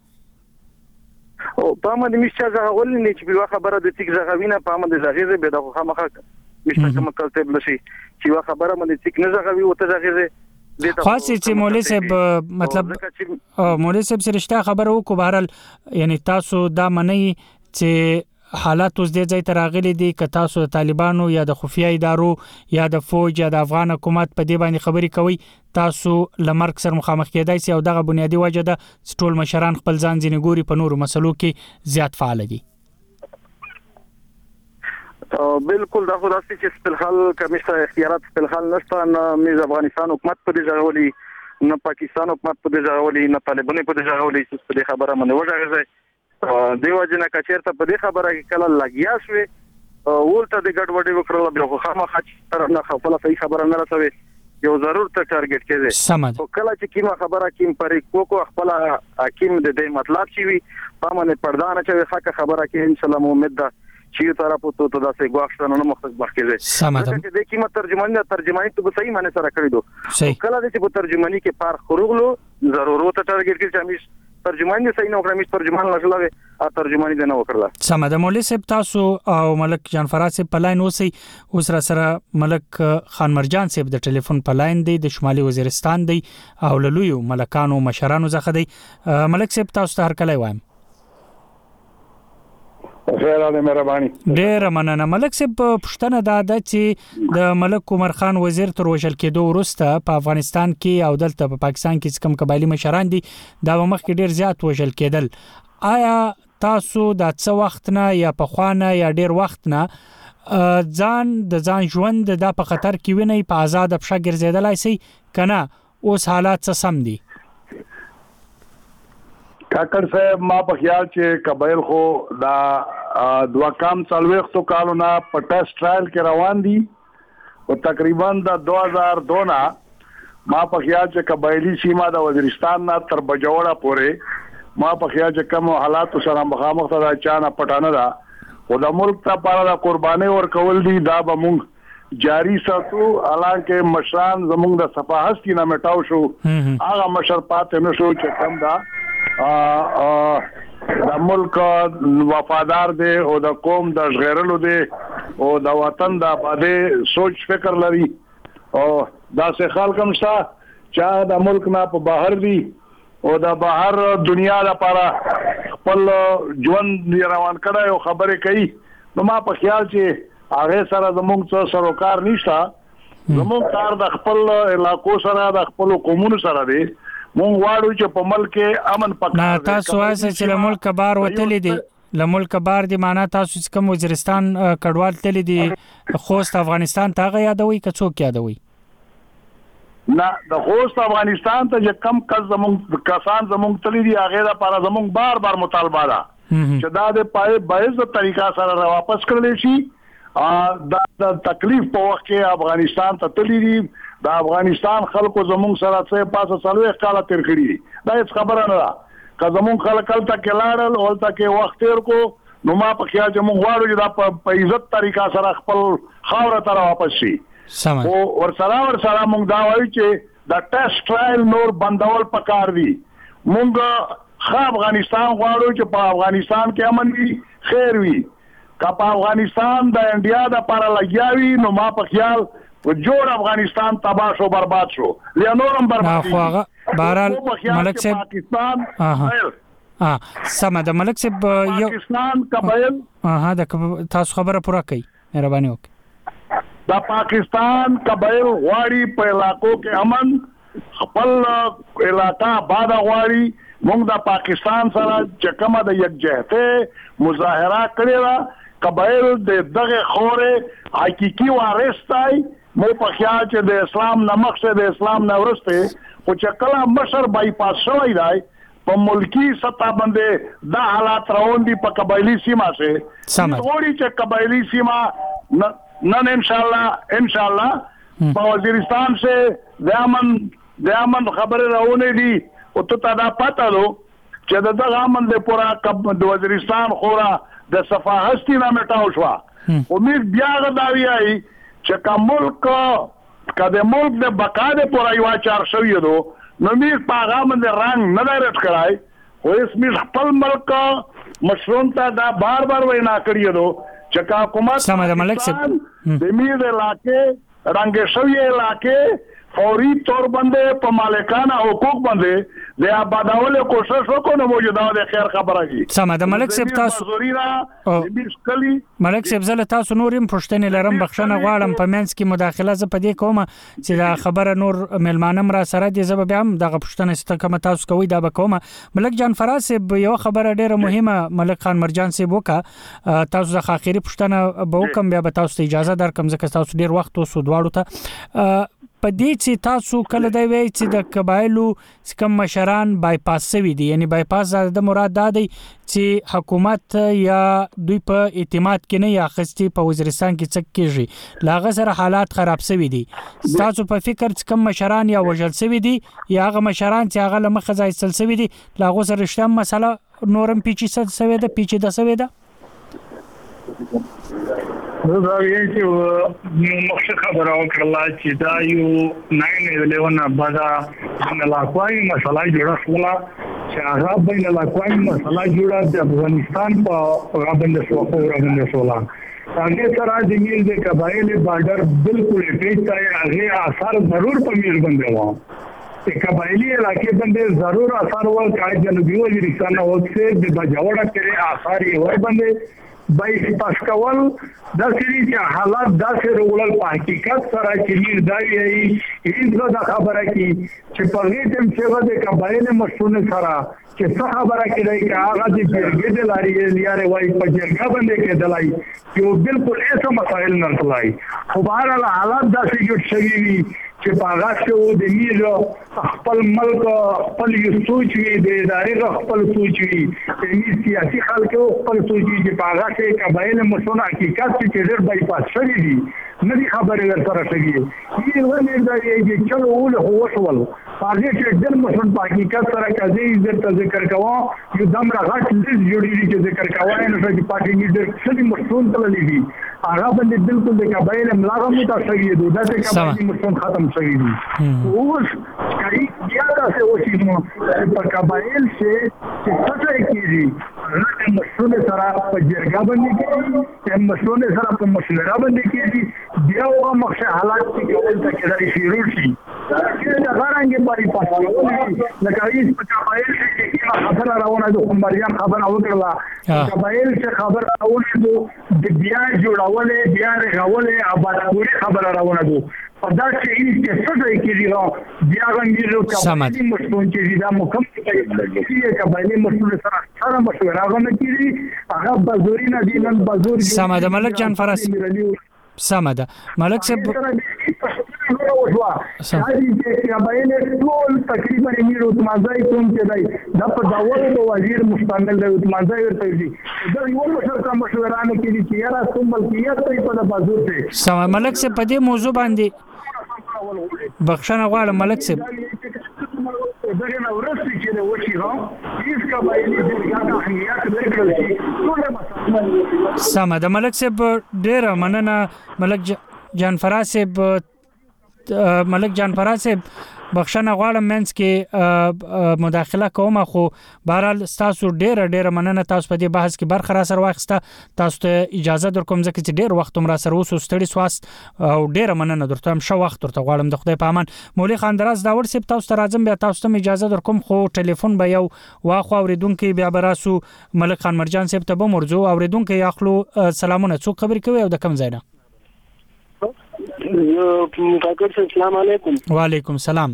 او په ماده مشه زغول نه چې په خبره د تیک زغوینه په ماده زغیزه به د خامخه مشه کوم کلته بلشي چې خبره ماده تیک نه زغوي او ته زغیزه خاصه چې مولوی صاحب مطلب مولوی صاحب سره رښتیا خبره وکړو بهرال یعنی تاسو دا منئ چې حالات اوس د ځای ته راغلي دي که تاسو د طالبانو یا د خفیه ادارو یا د فوج یا د افغان حکومت په دې باندې خبرې کوي تاسو لمرک سره مخامخ کېدای شئ او دغه بنیادی وجه ده چې ټول مشران خپل ځان ځینې ګوري په نورو مسلو کې زیات فعال دي بالکل دا خو راځي چې په الحال کمیشته اختیارات په الحال نشته نه میز افغانستان حکومت په دې ځاولي نه پاکستان حکومت په دې ځاولي نه طالبان په دې ځاولي چې په خبره باندې وځي دیو جنا کچیرته په دې خبره کې کله لګیا شوې ولته د ګډوډي وکړل به خامخا چې نه خپل صحیح خبره نه رسوي یو ضرور ته ټارګټ کېږي او کله چې کیمه خبره کیم پرې کوکو خپل حکیم د دې مطلب شي وي په باندې پردان چې حق خبره کې ان شاء الله امید ده چې طرف ته ته داسې غواړم نه مخکې بخکې چې د کیمه ترجمانی ترجمانی ته صحیح معنی سره کړی دو کله چې په ترجمانی کې پار خروغلو ضرورت ټارګټ کې چې ترجمانی صحیح نو کړم ترجمان لږه ا ترجمانی د نو وکړه سم د مولوی صاحب تاسو او ملک جان فراز صاحب په لاین اوسئ اوس را سره ملک خان مرجان صاحب د ټلیفون په لاین دی د شمالي وزیرستان دی او لویو ملکانو مشرانو څخه دی ملک صاحب تاسو ته هر کله وایم خیراله مهرباني ډېر مننه ملک صاحب پښتنه دا ده چې د ملک عمر خان وزیر تر وژل کېدو وروسته په افغانستان کې او دلته په پاکستان کې کوم قبایلی مشران دي دا مخکې ډېر زیات وژل کېدل آیا تاسو د څه وخت نه یا په خوانه یا ډېر وخت نه ځان د ځان ژوند د په خطر کې ویني په آزاد بشه ګرځیدلای شي کنه اوس حالات څه سم دي کاکړ صاحب ما په خیال چې قبایل خو دا دوا کام څلوېښتو کالونه په ټیسټ ټرایل کې روان دي او تقریبا د دوه هزار دوه نه ما په خیال چې قبایلی سیمه د وزیرستان نه تر بجوړه پورې ما په خیال چې کوم حالات سره مخامخ ده چانه پټانه ده او د ملک ته لپاره د قرباني ورکول دي دا به مونږ جاری ساتو حالانکه مشران زموږ د صفه هستی نه مټاو شو هغه مشر پاتې نشو چې کم دا د ملک وفادار دی او د قوم د ژغورلو دی او د وطن د آبادی سوچ فکر لري او داسې خلک هم شته چې د ملک نه په بهر دي او د بهر دنیا لپاره خپل ژوند روان کړی او خبرې کوي. نو ما په خیال چې هغه سره زموږ څه سروکار نشته، زموږ کار د خپل علاقو سره د خپل قومونو سره دی. مونږ واړو چې په ملک امن پکار. نه تاسو وایئ چې له ملک بار وتلې دي، له ملک بار دی معنا تاسو چې کوم وزیرستان کډوال تللی دي خوست افغانستان ته هغه یادوي که څوک یادوي؟ نه د خوست افغانستان ته چې کم کس زموږ کسان زموږ تللی دي هغه لپاره زموږ بار بار مطالبه ده چې دا د پای بایز طریقه سره واپس کړل شي. دا د تکلیف په وخت کې افغانستان ته تللی دي، د افغانستان خلکو زموږ سره څه پاسه څلوېښت کاله تیر کړي دي. دا هیڅ خبره نه ده. که زموږ خلک هلته کې لاړل او هلته کې وخت تیر کو نو ما په خیال چې موږ غواړو چې دا په عزت طریقه سره خپل خاوره ته واپس شي. او ورسره ورسره موږ دا وایو چې د ټیسټ ټرایل نور بندول پکار دي. موږ ښه افغانستان غواړو چې په افغانستان کې امن وي، خیر وي. که په افغانستان د انډیا د پاره لګیا وي نو ما په خیال و جوړ افغانستان تباہ شو برباد شو لیا نورم برباد شو. بهرحال ملک صاحب پاکستان ها سم د ملک صاحب یو پاکستان قبایل ها د تاسو خبره پوره کړئ مهرباني وکړئ. د پاکستان قبایل غواړي په علاقو کې امن، خپل علاقہ آباد غواړي. موږ د پاکستان سره چې کومه د یکجهته مظاهره کړې ده قبایل د دغه خوره حقيقي وارث دی. مو په خیال چې د اسلام نه مخکې د اسلام نه ورسته خو چې کله مشر بایپاس شوی دی په ملکی سطح باندې دا حالات روان دي په قبایلی سیمه سه غوړي چې قبایلی سیمه نن ان شاء الله ان شاء الله په وزیرستان سے دامن دامن خبره راونه دي او ته دا پته لو چې دغه امن د پورا د وزیرستان خورا د صفاهستی نه مټاو شو. امید بیا غداوی ای چې کوم ملک کده ملک د بقا د پورا یو چار شوی دو نو می پیغام د رنگ نه درت کړای خو اس می خپل ملک مشرون ته دا بار بار وینا کړی دو چې کا حکومت سمه د ملک صاحب د می د علاقې رنگ شوی علاقې فوری طور باندې په مالکانه حقوق باندې د آبادول کوشش وکړو نو موجوده د خیر خبره دي. سمه د ملک صاحب تاسو ملک صاحب زله تاسو نورم پښتنې لرم بخښنه غواړم په منځ کې مداخله ز پدې کوم چې دا خبره نور ملمانم را سره دي زب بیا هم دغه پښتنې ست کوم تاسو کوي دا به کوم. ملک جان فراز صاحب یو خبره ډیره مهمه ملک خان مرجان صاحب وکا تاسو د اخیری پښتنه به وکم بیا به تاسو اجازه درکم ځکه تاسو ډیر وخت وسو دواړو ته په دې چې تاسو کله دی وی چې د قبایلو کم مشران بایپاس شوی دي، یعنی بایپاس د مراد دا دی چې حکومت یا دوی په اعتماد کې نه یا خستي په وزیرستان کې څک کېږي لاغه سره حالات خراب شوی دي. تاسو په فکر چې کم مشران یا وژل شوی دي یا هغه مشران چې هغه لمخه ځای سل شوی دي لاغه سره رښتیا مسله نورم پیچي څه شوی ده پیچي د شوی ده؟ نو دا یې چې مخشه خبره وکړه چې دا یو ناین الیون بعدا بین الاقوامي مسله جوړه شوه چې هغه بین الاقوامي مسله جوړه د افغانستان په غابند شو او غابند شولا هغه سره د میل د قبایل بارډر بالکل پیچ هغه اثر ضرور په میل باندې و قبایلی علاقې باندې ضرور اثر ورکړي جنوبي وزیرستان او څه د بجوړه کې اثر یې ور باندې بای پاس کول د سری چې حالات د سره ولل په حقیقت سره چې میر دا یې هیڅ دا خبره کی چې په دې تم چې د قبایل مشرونه سره چې څه خبره کړي چې هغه د جرګې د لاري لیاره وای په جرګه باندې کې دلای یو بالکل ایسه مسائل نه تلای خو بهر حالات د سې جوړ شوی وي چې باغا شو د میر خپل ملک خپل یو سوچ وي د ادارې خپل سوچ وي د سیاسي خلکو خپل سوچ وي چې باغا کې قبایل مشرونه حقیقت چې ډېر بایپاس شوی دي نه دي خبرې ورسره شوی دي ولې دا یې چلو ول هو وشول هغه چې ډېر مشرون په حقیقت سره کوي عزت ذکر کوه یو دم راغټ لیست جوړیږي چې ذکر کوه نه چې پاتې دي څه مشرون تللی دي هغه باندې بالکل د قبایل ملاغه متاثر دي د قبایل مشران ختم شوی دي اوس کای بیا تاسو وشي نو په قبایل چې چې څه کیږي هغه مشران سره په جرګه باندې کیږي چې مشران سره په مشوره باندې کیږي بیا هغه مخشه حالات چې کول ته کېدای شي روشي چې دا غرانګي باري پاتې لکه هیڅ په قبایل چې خبره راونه د عمریان خبره وکړه قبایل چې خبره راونه د بیا جوړولې بیا رغولې آبادپوري خبره راونه دو په دا چې چې څه ځای کېږي بیا غنګیرو قبایلي مشرون چې دا مکمل کېږي قبایلي مشرون سره سره مشوره غوښنه کیږي هغه بازوري نه دي نن بازور سمه ده ملک جان فراس سمه ده ملک صاحب شاید چې قبایل ټول تقریبا میرو تمازای کوم چې دی د په داور او وزیر مستعمل دی تمازای ورته دي دا یو مشر کا مشورانه کې دي چې یاره کوم بلکې ته په بازور ته سم ملک صاحب په دې موضوع باندې بخښنه غواړم ملک صاحب دغه نو ورسې چې نو وشي ها هیڅ قبایلی جرګه اهمیت ورکړل شي ټول سم ده ملک صاحب ډیر مننه ملک جان فراس صاحب ملک جان فراس صاحب بخښنه غواړم منځ کې مداخله کوم خو بهرحال تاسو ډیره ډیره مننه تاسو په دې بحث کې برخه را سره واخیسته تاسو ته اجازه درکوم ځکه چې ډیر وخت هم را سره اوس ستړي سواست او ډیره مننه درته هم شو وخت درته غواړم د خدای په امان مولوی خان دراز داور صاحب تاسو ته راځم بیا تاسو ته اجازه درکوم خو ټلیفون به یو واخو اوریدونکو بیا براسو ملک خان مرجان صاحب ته به مرجو اوریدونکو یاخلو سلامونه څو خبرې کوي او د کم ځای نه کاکر السلام علیکم وعلیکم السلام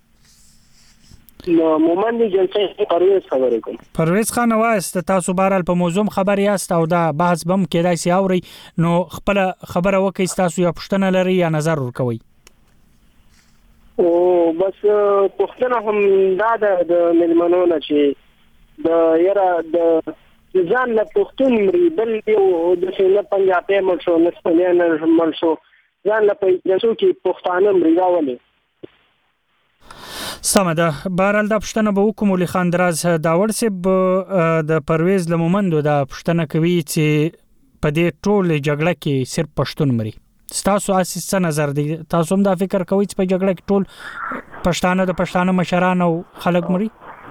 نو مومن دی جلسه پرویز خبرې کوم پرویز خان وایست تاسو بهرال په موضوع خبر یاست او دا بحث بم کېدای سی اوري نو خپل خبره وکي تاسو یا پښتنه لري یا نظر ورکوي او بس پښتنه هم دا د ملمنونه چې د یرا د ځان له پښتون مری بل یو د څنګه پنجابي مرشو نسپلیان مرشو ځان له پیسو کې پښتانه مری راولي سمه ده بهرال د پښتنه به حکومت مولوی خان دراز داور صاحب د پرویز لمومندو د پښتنه کوي چې په دې ټول جګړه کې صرف پښتون مري تاسو اساس څه نظر دی تاسو هم دا فکر کوئ چې په جګړه کې ټول پښتانه د پښتانه مشران او خلک مري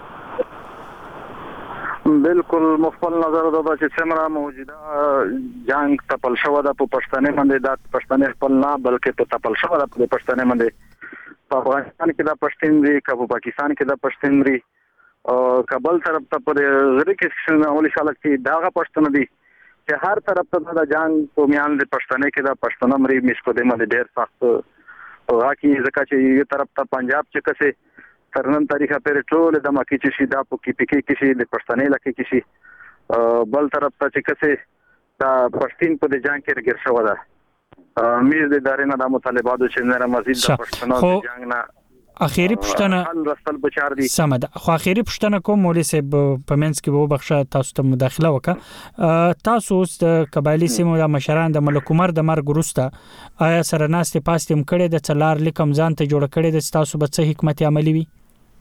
بالکل مخفل نظر دا چې څومره موجوده جنگ تپل شو د پښتنې باندې د پښتنې خپل نه بلکې په تپل شو د پښتنې باندې په افغانستان کې د پښتون دی په پاکستان کې د پښتون دی او کابل طرف ته په غری کې څنګه اولي خلک چې داغه پښتون دی چې هر طرف ته د جنگ په میان د پښتنې کې د پښتون مري مسکو د باندې ډېر سخت او راکي ځکه چې یو طرف ته پنجاب چې کسه ترنن تاریخه پر ټول د مکی چې شي د پوکي پکی کې شي د پښتنې لکه کې شي بل طرف ته چې کسه د پښتين په د جنگ کې ګر شو ده میز د ادارې نه د مطالباتو چې نه مزید د پښتنو د جنگ نه اخیری پښتنه حل رسل بچار دي سم ده خو اخیری پښتنه کوم مولوی صاحب په منځ کې وو بخښه تاسو ته مداخله وکړه تاسو د قبایلی سیمو د مشران د ملک عمر د مرګ وروسته آیا سره ناستې پاستې مکړې د څلار لیکم ځان ته جوړ کړې د تاسو به څه حکمت عملی وي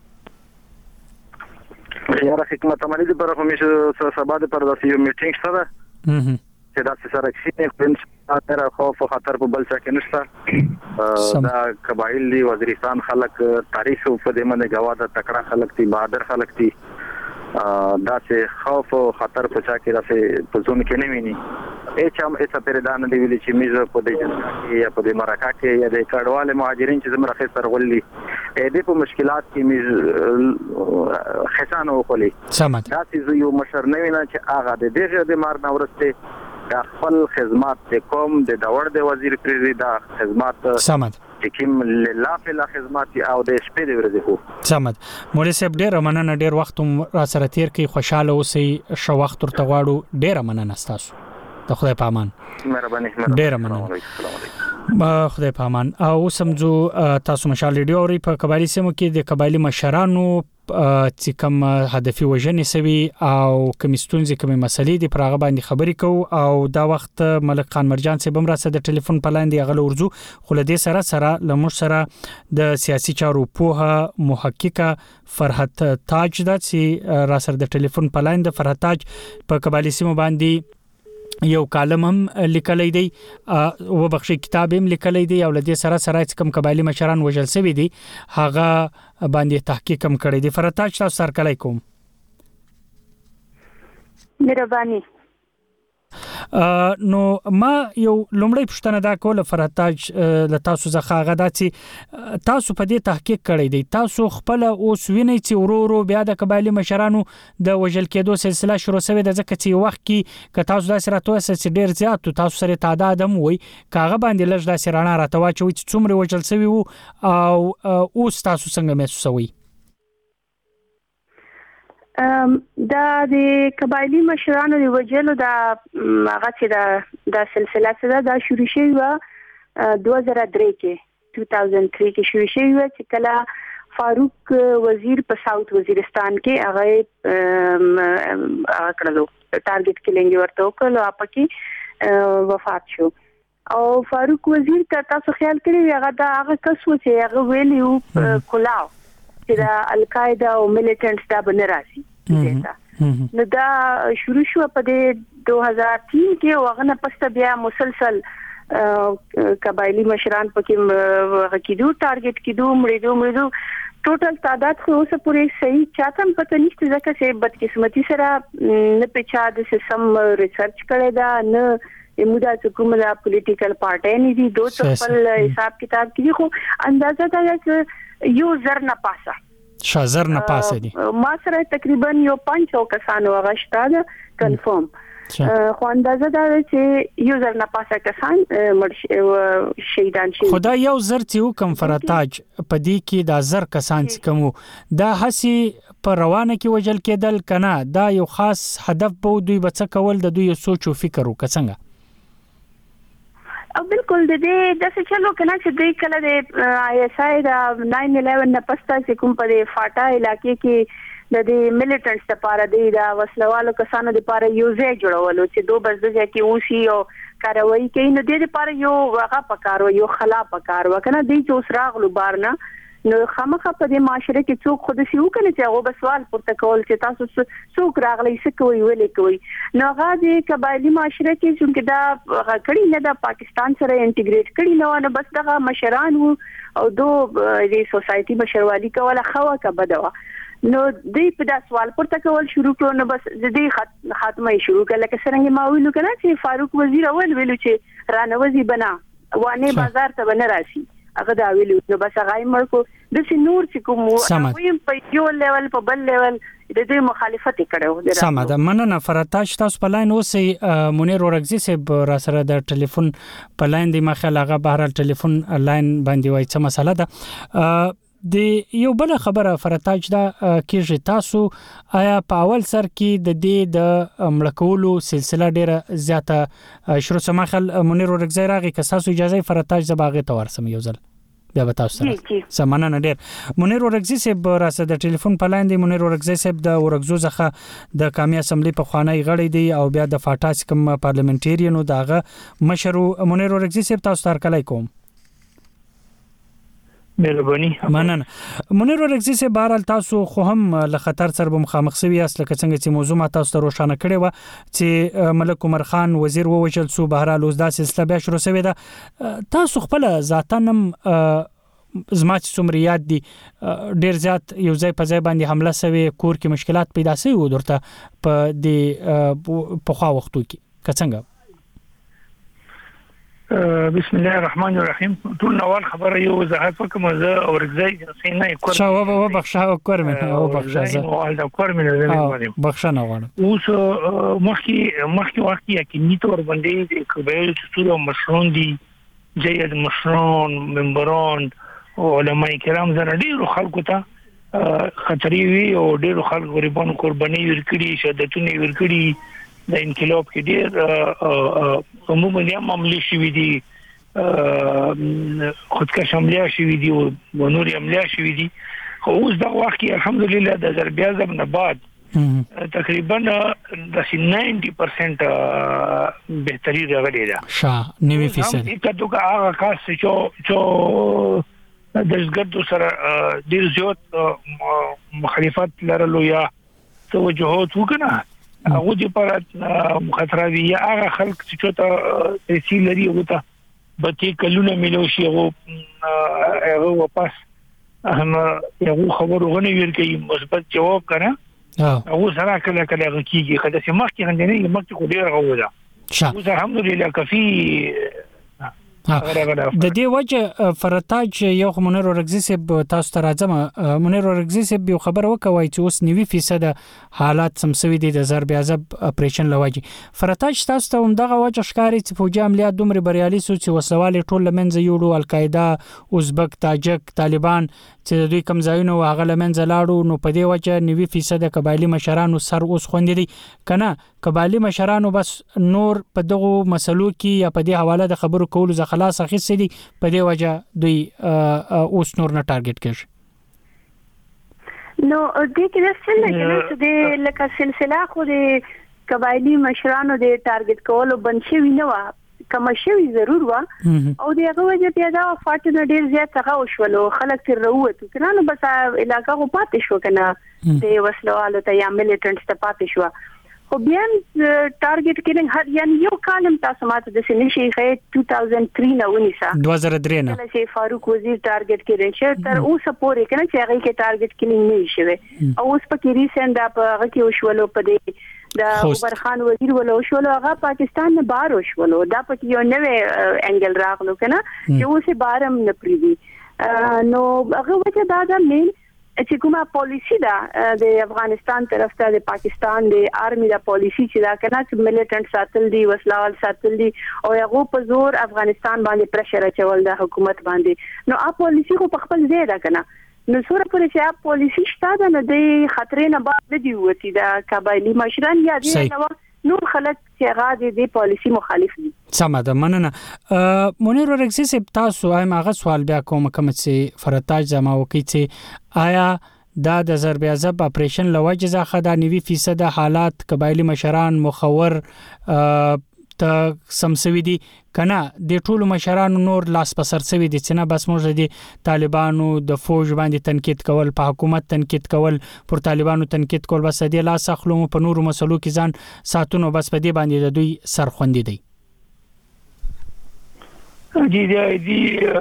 یاره حکمت عملی د پر همیشه سبا د پر داسې یو میټینګ سره چې دا سره کې پرنس خاطر خوف او خطر په بل څه کې نشته دا قبایل دی وزیرستان خلک تاریخ په دې باندې گواده تکړه خلک دي بہادر خلک دي دا چې خوف او خطر په چا کې راځي په ځون کې نه ویني اې چم اته پر دان دی ویل چې میزه په دې جنګ یا په دې مرکه کې یا د کډوال مهاجرین چې زموږ خې سره ولي اې دې په مشکلات کې میز خسانه وکړي سمات دا چې یو مشر نه وینا چې هغه د دې د مار نه ورسته د خپل خدمات د کوم د داور د وزیر پریزیدنت خدمات سمات کوم لاله لا خدمات او د شپې د ورځې خو سمات مولوی صاحب ډیر مننه ډیر وخت را سره تیر کی خوشاله اوسئ شو وخت ورته غواړو ډیر مننه تاسو د خدای په امان مهرباني ډیر مننه خدای په امان او سمجو تاسو مشال ریډیو اوري په قبایلی سیمو کې د قبایلی مشرانو چې کوم هدفي وژنې سوي او کمیستونځي کوم مسلې دي پرغه باندې خبرې کو او دا وخت ملک خان مرجان صاحب هم را سره د ټلیفون په لاندې غل ورزو خو له دې سره سره لمر سره د سیاسي چارو په محققه فرحت تاج د چې را سره د ټلیفون په لاندې فرحت تاج په قبایلی سیمو باندې یو کالم هم لیکلی دی او بخښي کتاب هم لیکلی دی او لدې سره سره کم قبایلی مشران وجل سوي دي هغه باندې تحقیق هم کړی دی. فرتاج تاسو سره کلی کوم مهرباني. نو ما یو لومړی پوښتنه دا کوله فرتاج له تاسو څخه هغه دا چې تاسو په دې تحقیق کړی دی، تاسو خپل اوس وینئ چې ورو ورو بیا د قبایلی مشرانو د وژل کېدو سلسله شروع شوې ده، ځکه چې وخت کې که تاسو داسې راته وایاست چې ډېر زیات تاسو سره تعداد هم وي که هغه باندې لږ داسې رڼا راته واچوئ چې څومره وژل شوي وو او اوس تاسو څنګه محسوسوئ؟ دا د قبایلی مشرانو د وجلو دا هغه چې دا د سلسله څخه دا شروع شوی و دوه زره درې کې دوه هزار درې کې شروع شوی و چې کله فاروق وزیر په ساوث وزیرستان کې هغه کړلو ټارګټ کلینګ ورته وکړو اپ کې وفات شو. او فاروق وزیر ته تاسو خیال کړئ هغه دا هغه کس و چې هغه ویلیو کولاو چې دا القاعده او میلیټنټس دا بنراسي نو دا شروع شو په دوه هزار تین کې وغه نه پسته بیا مسلسل قبایلی مشران پکې کېدو ټارګټ کېدو مړېدو مړېدو ټوټل تعداد خو اوس پورې صحیح چاته پته نشته ځکه چې بدقسمتي سره نه پچا د سم ریسرچ کړی دا نه مودا کومه د پولیټیکل پارټي نه دي دوه خپل حساب کتاب کې خو اندازه دا چې یو زر نه پاسه شازر نه پاسه دي ما سره تقریبا یو پنځه سوه کسانو غشتا ده کنفرم خو اندازه دا چې یو زر نه پاسه کسان شهیدان شي. خدا یو زر چې کوم فرتاج پدې کې دا زر کسان چې کوم دا هسي په روانه کې وجل کېدل کنه دا یو خاص هدف به دوی بچ کول د دوی سوچ او فکر وکڅنګ او بالکل د دې د څه چلو کنه چې دوی کله د آی اس آی د ناین الیون نه پسته چې کوم په فاټا علاقې کې د دې میلیټنټس لپاره د وسلوالو کسانو لپاره یو ځای جوړولو چې دوه بس د کې اوسي او کاروایی کوي نو د دې لپاره یو هغه پکارو یو خلا پکارو کنه د چې اوس راغلو بارنه نو خامخا په دې معاشره کې څوک خود سي وکنه چې هغه به سوال پورته کول چې تاسو څوک راغلی څه کوي ویلې کوي نو هغه د قبایلی معاشره کې چې دا کړي نه د پاکستان سره انټیګریټ کړي نو بس دغه مشران او دو د سوسايټي مشروالي کوله خوا کا بدوا نو دې په دا سوال پورته کول شروع کړو نو بس د دې خاتمه شروع کړه لکه څنګه ما ویلو کنه چې فاروق وزیر اول ویلو چې رانوزي بنا وانه بازار ته بنا راشي هغه دا ویلو نو بس هغه مرکو د سنور چې کوم ویم په یو لیول په بل لیول د دې مخالفت کړو. سم ده مننه فرتاج تاسو په لاین اوسې منیر ورغزي صاحب را سره د ټلیفون په لاین دی مخه هغه بهر ټلیفون لاین باندې وای څه مسله ده د یو بل خبره فرتاج دا کېږي تاسو آیا په اول سر کې د دې د ملکولو سلسله ډیره زیاته شروع سمخل منیر ورغزي راغی که تاسو اجازه فرتاج زباغه تور سم یو ځل بیا به تاسو سره سمانه ډیر منیر ورغزي صاحب راسه د ټلیفون په لاین دی منیر ورغزي صاحب د ورغزو څخه د قومي اسمبلی په خوانی غړی دی او بیا د فاټاس کوم پارلیمنټریانو داغه مشرو منیر ورغزي صاحب تاسو تر کله کوم مهرباني مننه منیر ورغزي صاحب بهرال تاسو خو هم له خطر سره به مخامخ سوي اصل که څنګه چې موضوع ما تاسو ته روښانه کړې و چې ملک عمر خان وزیر ووجل سو بهرال اوس دا سلسله بیا شروع شوې ده تاسو خپل ذاتنم زما چې څومره یاد دي ډیر زیات یو ځای په ځای باندې حمله شوی کور کې مشکلات پیدا شوي و درته په دې په خوا وختو کې که څنګه بسم الله الرحمن الرحیم ټول اول خبره یو وضاحت وکم زه اورګزای سینه کور شاو و بخښه کور مې او بخښه او دا کور مې نه غواړم بخښه نه غواړم اوس مخکي مخکي وخت کې کې نیت ور باندې د قبایل ټول مشرون دي جید مشرون منبرون او علماء کرام زره ډیرو خلکو ته خطرې وي او ډیرو خلکو غریبانو قرباني ورکړي شهادتونه ورکړي د انقلاب کې ډېر عموما د عملي شوی دي خودکش عملیه شوی دي او نور عملیه شوی دي خو اوس دا وخت کې الحمدلله د ضربې اعظم نه بعد تقریبا د نود پرسنټ بهتري راغلی ده شا نوي فیصد کله که هغه کس چې چې د زګردو سره ډېر زیات مخالفت لرلو یا توجهات وکړه هغه د پر خطر وی هغه خلک چې ته تحصیل لري وته به تی کلونه ملوشي هغه هغه واپس هم یو خبرو غنی ورکړي مثبت جواب کړه او سره کله کله کیږي خدای چې مخکې غندنه مخکې خو ډیر غوړه اوس الحمدلله کفي د دې وجه فرتاج یو منیر ورغزي سب تاسو ته راځم منیر ورغزي سب یو خبر وکوي چې اوس نوي فیصد حالات سمسوي دي د ضرب عذاب اپریشن لواجی فرتاج تاسو ته همدغه وجه ښکاری چې فوجي عملیات دومره بریالي سو چې وسوال ټول لمنځه یوړو القاعده ازبک تاجک طالبان چې دوی کم ځایونه هغه لمنځه لاړو نو په دې وجه نوي فیصد قبایلی مشرانو سر اوس خوندې دي کنه قبایلی مشرانو بس نور په دغه مسلو کې یا په دې حواله د خبرو کولو ځخ خلاص اخیستې دي په دې وجه دوی اوس نور نه ټارګټ کوي نو دې کې د څه چې د لکه سلسله خو د قبایلی مشرانو د ټارګټ کولو بنشي نه و کما شوی ضرور و او دغه وجه بیا دا فاټنه ډیر زیات هغه وشولو خلک تر وروته کنه نو بس علاقہ خو پاتې شو کنه د وسلوالو ته یا میلیټنټس ته پاتې شو خو بیا ټارګټ کینګ هر یعنی یو کالم تاسو ماته د سنشي خې دوه هزار درې نه ونیسا دوه هزار درې نه چې فاروق وزیر ټارګټ کړي چې تر اوسه پورې کنه چې هغه کې ټارګټ کینګ نه شي او اوس په کې ریسنت دا په هغه کې وشولو په دې دا عمر خان وزیر ولو شولو هغه پاکستان نه بهر وشولو دا په یو نوې انګل راغلو کنه چې اوسه بارم نه پریدي نو هغه وجه دا دا مين چې کومه پالیسی ده د افغانستان طرف ته د پاکستان د آرمي د پالیسی چې دا کنه چې ملیټنټ ساتل دي وسلوال ساتل دي او هغه په زور افغانستان باندې پرشر اچول د حکومت باندې نو اپ پالیسی خو په خپل ځای ده کنه نو سره پر چې اپ پالیسی شته نه د خطرې نه بعد دی وتی د قبایلی مشران یا دی نو نور خلک چې هغه د پالیسی مخالف دي سم ده مننه منیر ورغزي سب تاسو هم هغه سوال بیا کوم کوم چې فرتاج زما وکي چې آیا دا د ضرب عذاب اپریشن لوجه ځخه د نوي فیصد حالات قبایلی مشران مخور ته سمسوي دي کنه د ټولو مشرانو نور لاس په سر سوي دي چې نه بس موږ د طالبانو د فوج باندې تنقید کول په حکومت تنقید کول پر طالبانو تنقید کول بس د لاس اخلو په نورو مسلو کې ځان ساتونو بس په دې باندې د دوی سر خوندې دي جی دی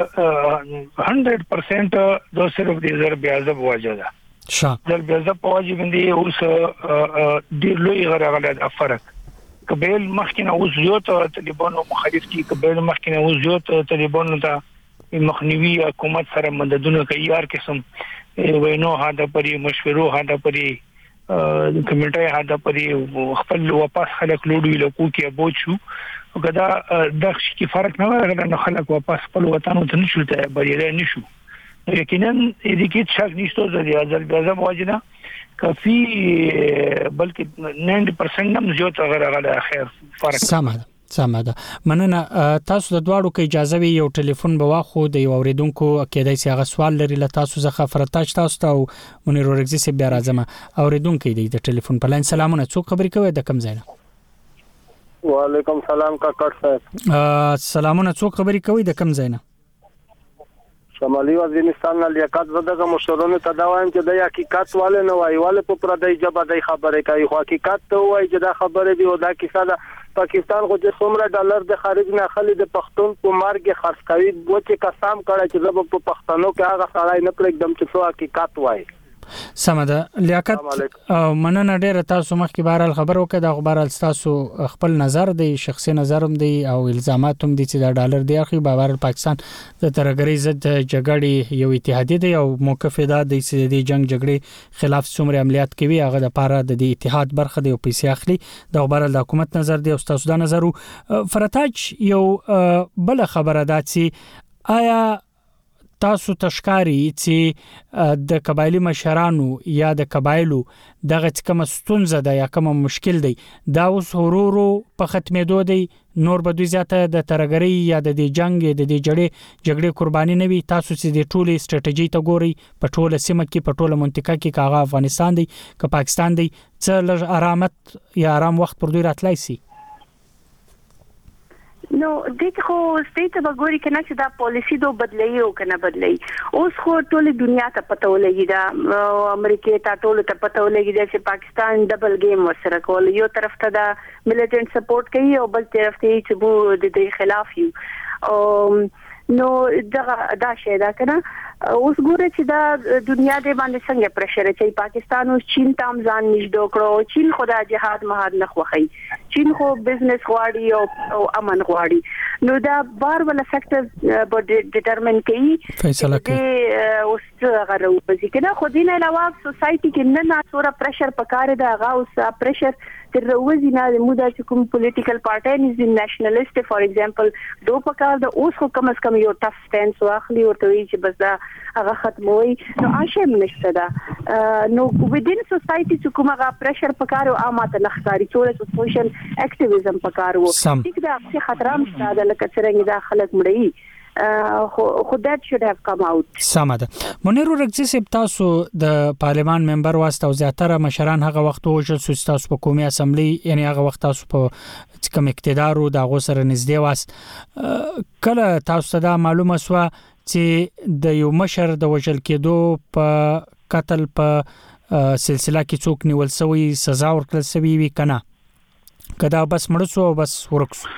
هندرد پرسنٹ دو صرف د ضرب عذاب وجه ده شه ضرب عذاب وجه باندې اوس ډیر لوی غرغله فرق قبیل مخکنه اوس یو ته طالبانو مخالف دي قبیل مخکنه اوس یو ته طالبانو ته مخنیوي حکومت سره مددونه کوي هر قسم وینو هدا پرې مشورو هدا پرې د کمیټه هدا پرې خپل واپس خلک لوډوي لکو کې بوچو وګدا د شي فرق نه راغلی نو خلک واپس خپل وطن ته نشو ته بریالي نشو یقینا دې کې شک نشته د ازربایجان واجنه کافي بلکې نود پرسنټ هم زیات غره خیر فرق سمه سمه ده مننه تاسو د دواړو کې اجازه وي یو ټلیفون به واخو د یو اوریدونکو کېدای شي هغه سوال لري له تاسو څخه فرتاج تاسو ته منیر ورغزي سي بیا راځم اوریدونکو دی د ټلیفون په لاین سلامونه څوک خبرې کوي د کم ځای نه وعلیکم سلام کاکړ صاحب سلامونه څوک خبرې کوي د کم ځای نه شمالي وزیرستان نه لیاقت زده مشرانو ته دا وایم چې د حقیقت والے نه وایي والے په پردای جبه د خبره کوي خو حقیقت ته وایي چې دا خبره دی او دا کیسه ده پاکستان خو د څومره ډالر د خارج نه خالي د پښتون په مارګه خرڅ کوي وچه قسم کړه چې زب په پښتنو کې هغه سړی نه پرې एकदम چې څو حقیقت وایي سمده لیاقت او مننه ډیره تاسو مخکې بهرال خبر وکړه د خبرال تاسو خپل نظر دی شخصي نظر هم دی او الزامات هم دي چې د ډالر دی اخی بهرال پاکستان د ترګری ضد جګړې یو اتحادیه دی او موقف دا دی چې د جنگ جګړې خلاف څومره عملیات کوي هغه د پاره د اتحاد برخه دی او پیسې اخلي د خبرال د حکومت نظر دی او تاسو د نظر فرتاج یو بل خبره ده چې آیا تاسو تشکاری چې د قبایلی مشرانو یا د قبایلو دغه کوم ستونزه ده یا کوم مشکل دی دا اوس ورورو په ختمېدو دی نور به دوی زیاته د ترګری یا د جنگ د جګړې جګړې قرباني نه وي تاسو چې د ټولي ستراتیژي ته ګوري په ټوله سیمه کې په ټوله منطقه کې کاغه افغانستان دی که پاکستان دی څه لږ آرامت یا آرام وخت پر دوی راتلای شي نو دغه خو ستې ته وګوري کنه چې دا پالیسی دو بدلایي او کنه بدلایي اوس خو ټول دنیا ته پته ولګي دا امریکا ته ټول ته پته ولګي دا چې پاکستان ډبل گیم وسره کول یو طرف ته دا ملیټنټ سپورټ کوي او بل طرف ته چې بو د دې خلاف یو او نو دا دا شی دا کنه اوس ګوره چې دا دنیا دې باندې څنګه پرشر چې پاکستان او چین تام ځان نشډو کړو چین خدا جهاد مهاد نه خوخی چین خو بزنس غواړي او, او امن غواړي نو دا بار ولا سېکټر به ډیټرمن کوي فیصله کوي اوس غره وځي کنه خو دین علاوه سوسايټي کې نه ناسوره پرشر پکاره دا غا اوس پرشر تر ورځې نه مودا چې کوم پولیټیکل پارټي نز نېشنلیست فار ایگزامپل دو پکار دا اوس خو کم از کم یو ټف سټانس واخلي او ته چې بس دا هغه ختموي نو عاشم نشته دا نو ودین سوسايټي چې کوم هغه پرشر پکاره او عامه لخکاري ټول سوشل اکټیویزم پکاره وو چې دا څه خطرام ستاده لکه څنګه دا خلک مړی خو خو that should have come out سمده منیر ورغزي سپ تاسو د پارلمان ممبر واسطه او زیاتره مشران هغه وخت وژل سو تاسو په قومي اسمبلی یعنی هغه وخت تاسو په کوم اقتدار او د غوسره نږدې واس کله تاسو ته معلومه سو چې د یو مشر د وژل کېدو په قتل په سلسله کې څوک نیول شوی سزا ورکړل شوی وي کنه کدا بس مړ سو بس ورکسو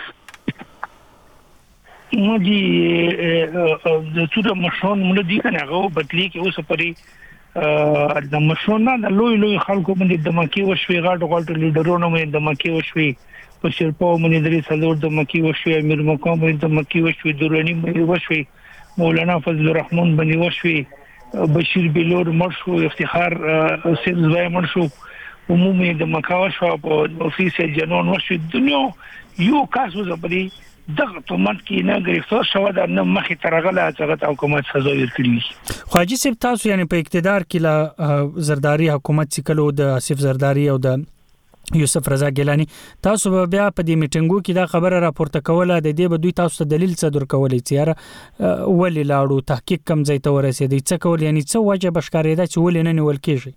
نو دي د څو د مشون مونږ دي کنه هغه بدلی کې اوس پرې د مشون نه لوی لوی خلکو باندې د مکی وشوي غاټ غاټ لیډرونو باندې د مکی وشوي په شرپو باندې درې څلور د مکی وشوي امیر مقام باندې د مکی وشوي درونی باندې وشوي مولانا فضل الرحمن باندې وشوي بشیر بلور مرشو افتخار سیل زوی مرشو عمومي د مکا وشو په افیس جنون وشوي دنیا یو کاسو زبري دغه تومت کې نه گرفتار شو د نه مخې ترغله چې حکومت سزا ورکړي خواجی صاحب تاسو یعنی په اقتدار کې لا زرداری حکومت چې کلو د اسف زرداری او د یوسف رضا ګیلانی تاسو بیا په دې میټینګو کې دا خبره راپورته کوله د دې به دوی تاسو ته دلیل څه درکولې چې یاره ولې لاړو تحقیق کم ځای ته ورسېدی څه کول یعنی څه وجه بشکارېده چې ولې نه نیول کېږي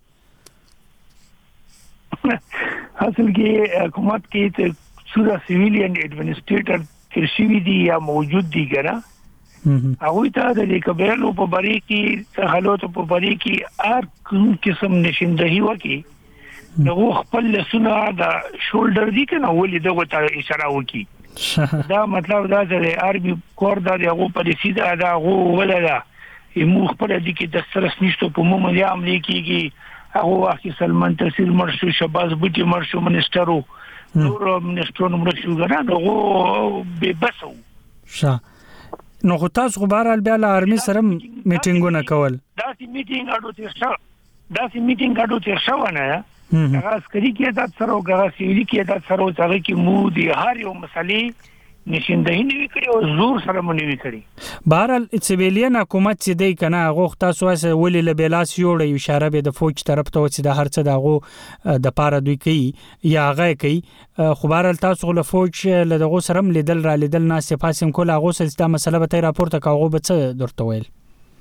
اصل کې حکومت کې څوره سیویلین ایڈمنسټریټر ترشیوی دی یا موجود دی ګره هغه ته د کبیرلو په بری کې حالات په بری کې هر کوم قسم نشندهي وکي نو خپل لسونه د شولډر دی کنه ولې دغه ته اشاره وکي دا مطلب دا چې اربي کور دا دغه پالیسی دا هغه ولدا یمو خپل دي کې د سرس نشته په مومن یا عملي کېږي هغه واخی سلمان تحصیل مرشو شباز بوټي مرشو منسترو نور منسترونو مرشو غره نو به بسو شا نو خو تاسو خبر بیا له ارمي سره میټینګونه کول دا سي میټینګ اډو تیر شو دا سي میټینګ اډو تیر شو نه هغه عسکري کې د سره هغه سیویلي کې د سره هغه کې مو دي هر یو مسلې نشندهي نیوي کړی او زور سره مونږ کړی بهرال سیویلین حکومت چې دی کنه هغه تاسو واسه ولې له بیلاس یوړې اشاره به د فوج طرف ته چې د هر څه دغه د پاره دوی کوي یا هغه کوي خو بهرال تاسو له فوج له دغه سره لیدل را لیدل نه سپاسم کول هغه څه د مسله به راپورته کاغه به څه درته ویل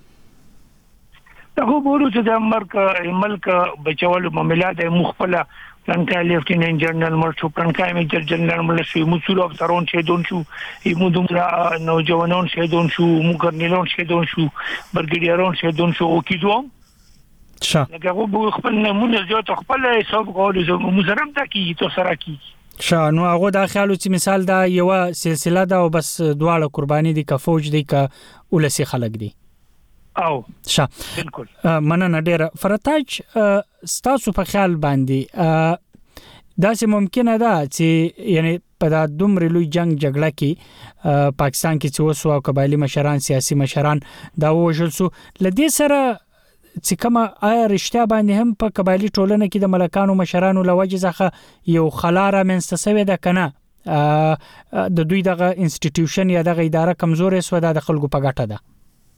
هغه ورو چې د امریکا ملک بچولو معاملات مخفله پلانکای لیفټیننټ جنرال مرشو پلانکای میجر جنرال مرشو مسؤل افسران شهیدون شو ایمو دومره نوجوانان شهیدون شو مقرنیلان شهیدون شو برګډیران شهیدون شو او کیدو شه هغه به خپل نمونه زیات خپل حساب غواړي زموږ مزرم ته کی تو سره کی شه نو هغه د خیالو چې مثال دا یو سلسله دا او بس دواړه قرباني دي که فوج دي که ولسی خلک دي او شه بالکل مننه ډیره فرتاج ستاسو په خیال باندې دا چې ممکنه ده چې یعنی په دا دومره لوی جنگ جګړه کې پاکستان کې چې وسو او قبایلی مشران سیاسي مشران دا وژل سو لدې سره چې کومه آیا رښتیا باندې هم په قبایلی ټولنه کې د ملکانو مشرانو لوجه ځخه یو خلاره منستسوي ده کنه د دوی دغه انسټیټیوشن یا دغه اداره کمزورې سو د خلکو په ګټه ده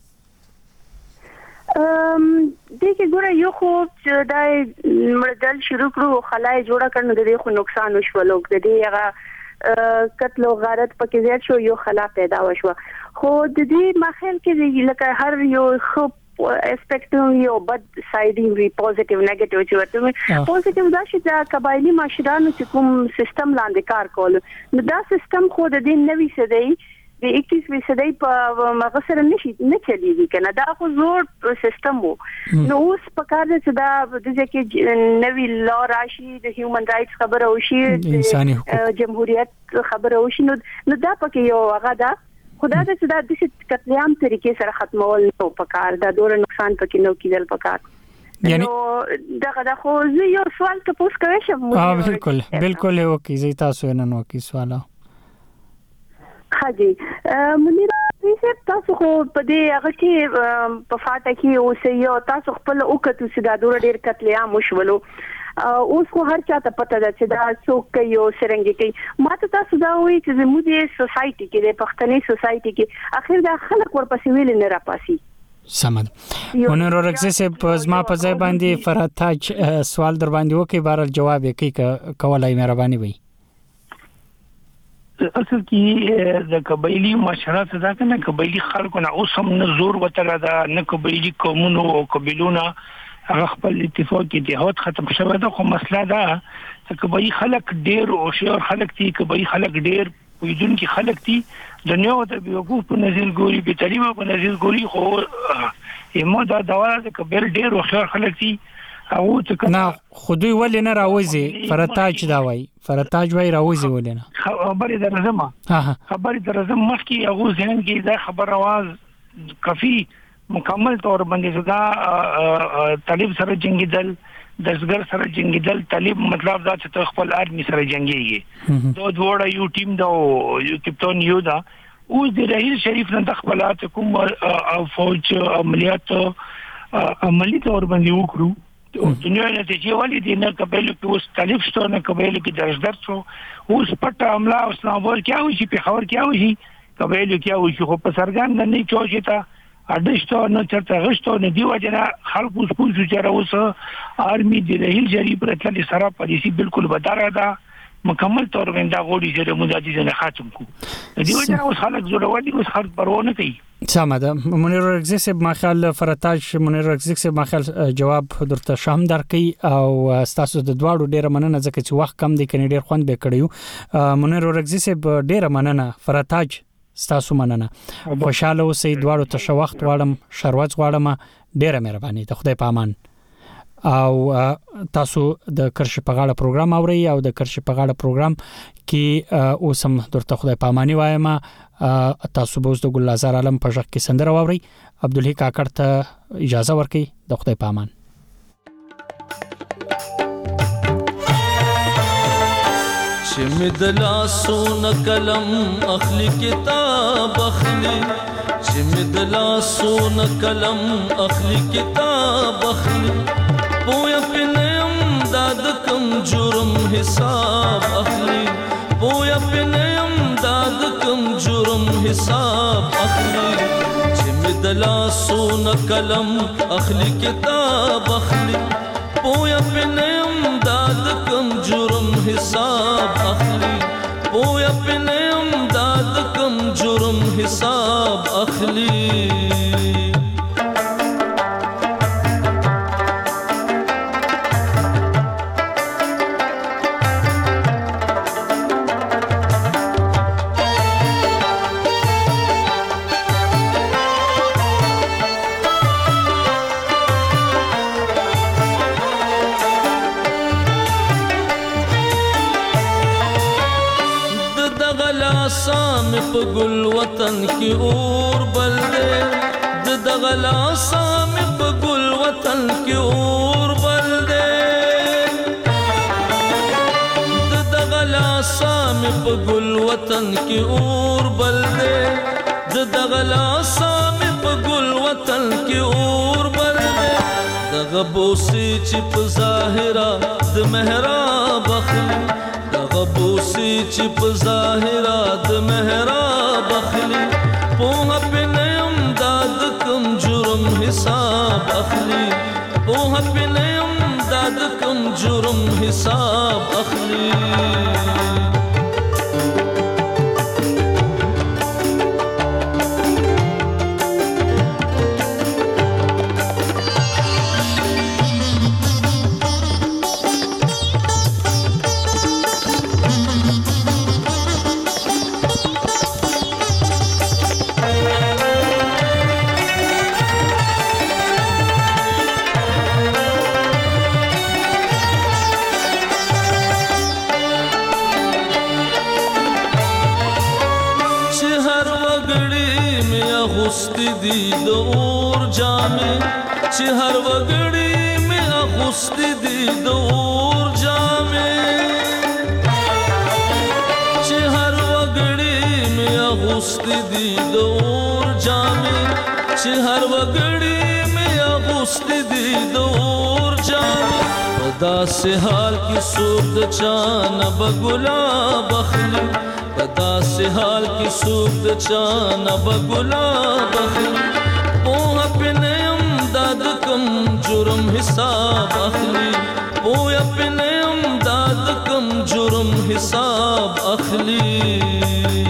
ام دغه ګوره یو خو چې دا مردل شروع کړو خلای جوړه کړنو د دې خو نقصان وشول او د دې هغه قتل او غارت پکې زیات شو یو خلا پیدا وشو خو د دې مخال کې لکه هر یو خو اسپیکټ یو بد سایډینګ وی پوزټیو نیگیټیو چې ورته پوزټیو دا چې دا قبایلی معاشرانو چې کوم سیستم لاندې کار کول نو دا سیستم خو د دې نوي صدۍ د اکیسوي صدۍ په مغسر نشي نه چلیږي کنه دا خو زوړ سیستم وو نو اوس په کار دې چې دا د ځکه نوی لا راشي د هیومن رائټس خبره وشي انساني حقوق جمهوریت خبره وشي نو دا پکې یو هغه دا خدای دې دا د قتل عام طریقې سره ختمول نو په کار دا ډور نقصان پکې نو کېدل په کار یعنی دا دا خو یو سوال ته پوښ کوي شم ها بالکل بالکل یو کې زی تاسو نه نو کې سوال حاجی منیر ریسه تاسو خو په دې هغه کې په فاټه کې اوسې یو تاسو خپل وکړو چې دا ډور ډیر قتل عام وشولو اوس خو هر چا ته پته ده چې دا څوک کوي او څنګه کوي ما ته تاسو دا وایي چې زموږ د سوسايټي کې د پښتني سوسايټي کې اخر دا خلک ورپسې ویل نه راپاسي سمد ونر ورکزه سه پزما په ځای باندې فراتاج سوال در باندې وکي بهر جواب یې کولای مهرباني وي اصل کې د قبایلی مشرات دا کنه قبایلی خلکو نه اوس هم نه زور وتره دا نه قبایلی قومونو او قبیلونو هغه خپل اتفاق کې جهاد ختم شوه دا خو مسله ده چې قبایلی خلک ډیر او شور خلک دي قبایلی خلک ډیر ویدون کې خلک دي دنیا ته بیوقوف په نظر ګوري به طالب په نظر ګوري خو یمو دا دا د کبیر ډیر او شور خلک دي او ته نه خودی ولې نه راوځي فراتاج دا وای فراتاج وای راوځي ولې نه خبرې درځم ها خبرې درځم مخکې هغه ځین کې دا خبر आवाज کافي مکمل طور باندې دا طالب سره جنگیدل دسګر سره جنگیدل طالب مطلب دا چې خپل آرمي سره جنگيږي دوه دوړه یو ټیم دا یو کپټان یو دا او د رحیل شریف نه تخبلات کوم فوج عملیات عملی طور باندې وکړو دنیا نه چې ولې دې نه قبایلو کې اوس طالب شته نه قبایلو کې درجدر شو اوس پټه عمله او اسلامبول کې او شي په خبر کې او شي قبایلو کې او شي خو په سرګان نه چوشي تا اډشتو نه چرته غشتو نه دی وجنه خلک اوس پوه شو چې اوس آرمي دی رحیل شریف پر تل سره پالیسی بالکل بداره ده مکمل طور باندې غوړي چې موږ دې نه خاتم کو دی وجنه اوس خلک زوړ ودی اوس خلک پرونه کوي سمده منیر رگزی ما خیال فراتاج منیر رگزی ما خیال جواب درته شام درکې او تاسو د دواړو ډیره مننه ځکه چې وخت کم دی کني ډیر خوند به کړیو منیر رگزی ډیره مننه فراتاج تاسو مننه خوشاله اوسئ دواړو ته شو وخت واړم شروات غواړم ډیره مهرباني ته خدای پامان او تاسو د کرش په غاړه پروګرام اوري او د کرش په غاړه پروګرام کې اوسم درته خدای پاماني وایم تاسو به د ګل نظر عالم په ځخ کې سندره واوري عبدالحی کاکړ ته اجازه ورکړي د خدای پامان چې مدلا سون قلم اخلي کتاب اخلي چې مدلا سون قلم اخلي کتاب اخلي پویا پنیم داد کم جرم حساب اخلي پویا پنیم داد کم جرم حساب اخلي چې مدلا سون قلم اخلي کتاب اخلي پویا پنیم داد کم جرم حساب اخلي پویا پنیم داد کم جرم حساب اخلي په ګل وطن کې اور بل دې د دغلا سام په ګل وطن کې اور بل دې د دغلا سام په ګل وطن کې اور بل دې د دغلا سام په ګل وطن کې اور بل دې دغه بوسي چې په ظاهرا د محراب اخلي غبوسی چې په ظاهرا د محراب اخلي په پنیم داد کم جرم حساب اخلي په پنیم داد کم جرم حساب اخلي دي د اور جامې چې هر وګړي مې اغوستې دي د اور جامې چې هر وګړي مې اغوستې دي د اور جامې چې هر وګړي مې اغوستې دي د اور جامې په داسې حال کې څوک د چا نه به ګلاب اخلي په داسې حال کې څوک د چا نه به ګلاب اخلي پوهه پې نه یم دا د کوم جرم حساب اخلي پوهه پې نه یم دا د کوم جرم حساب اخلي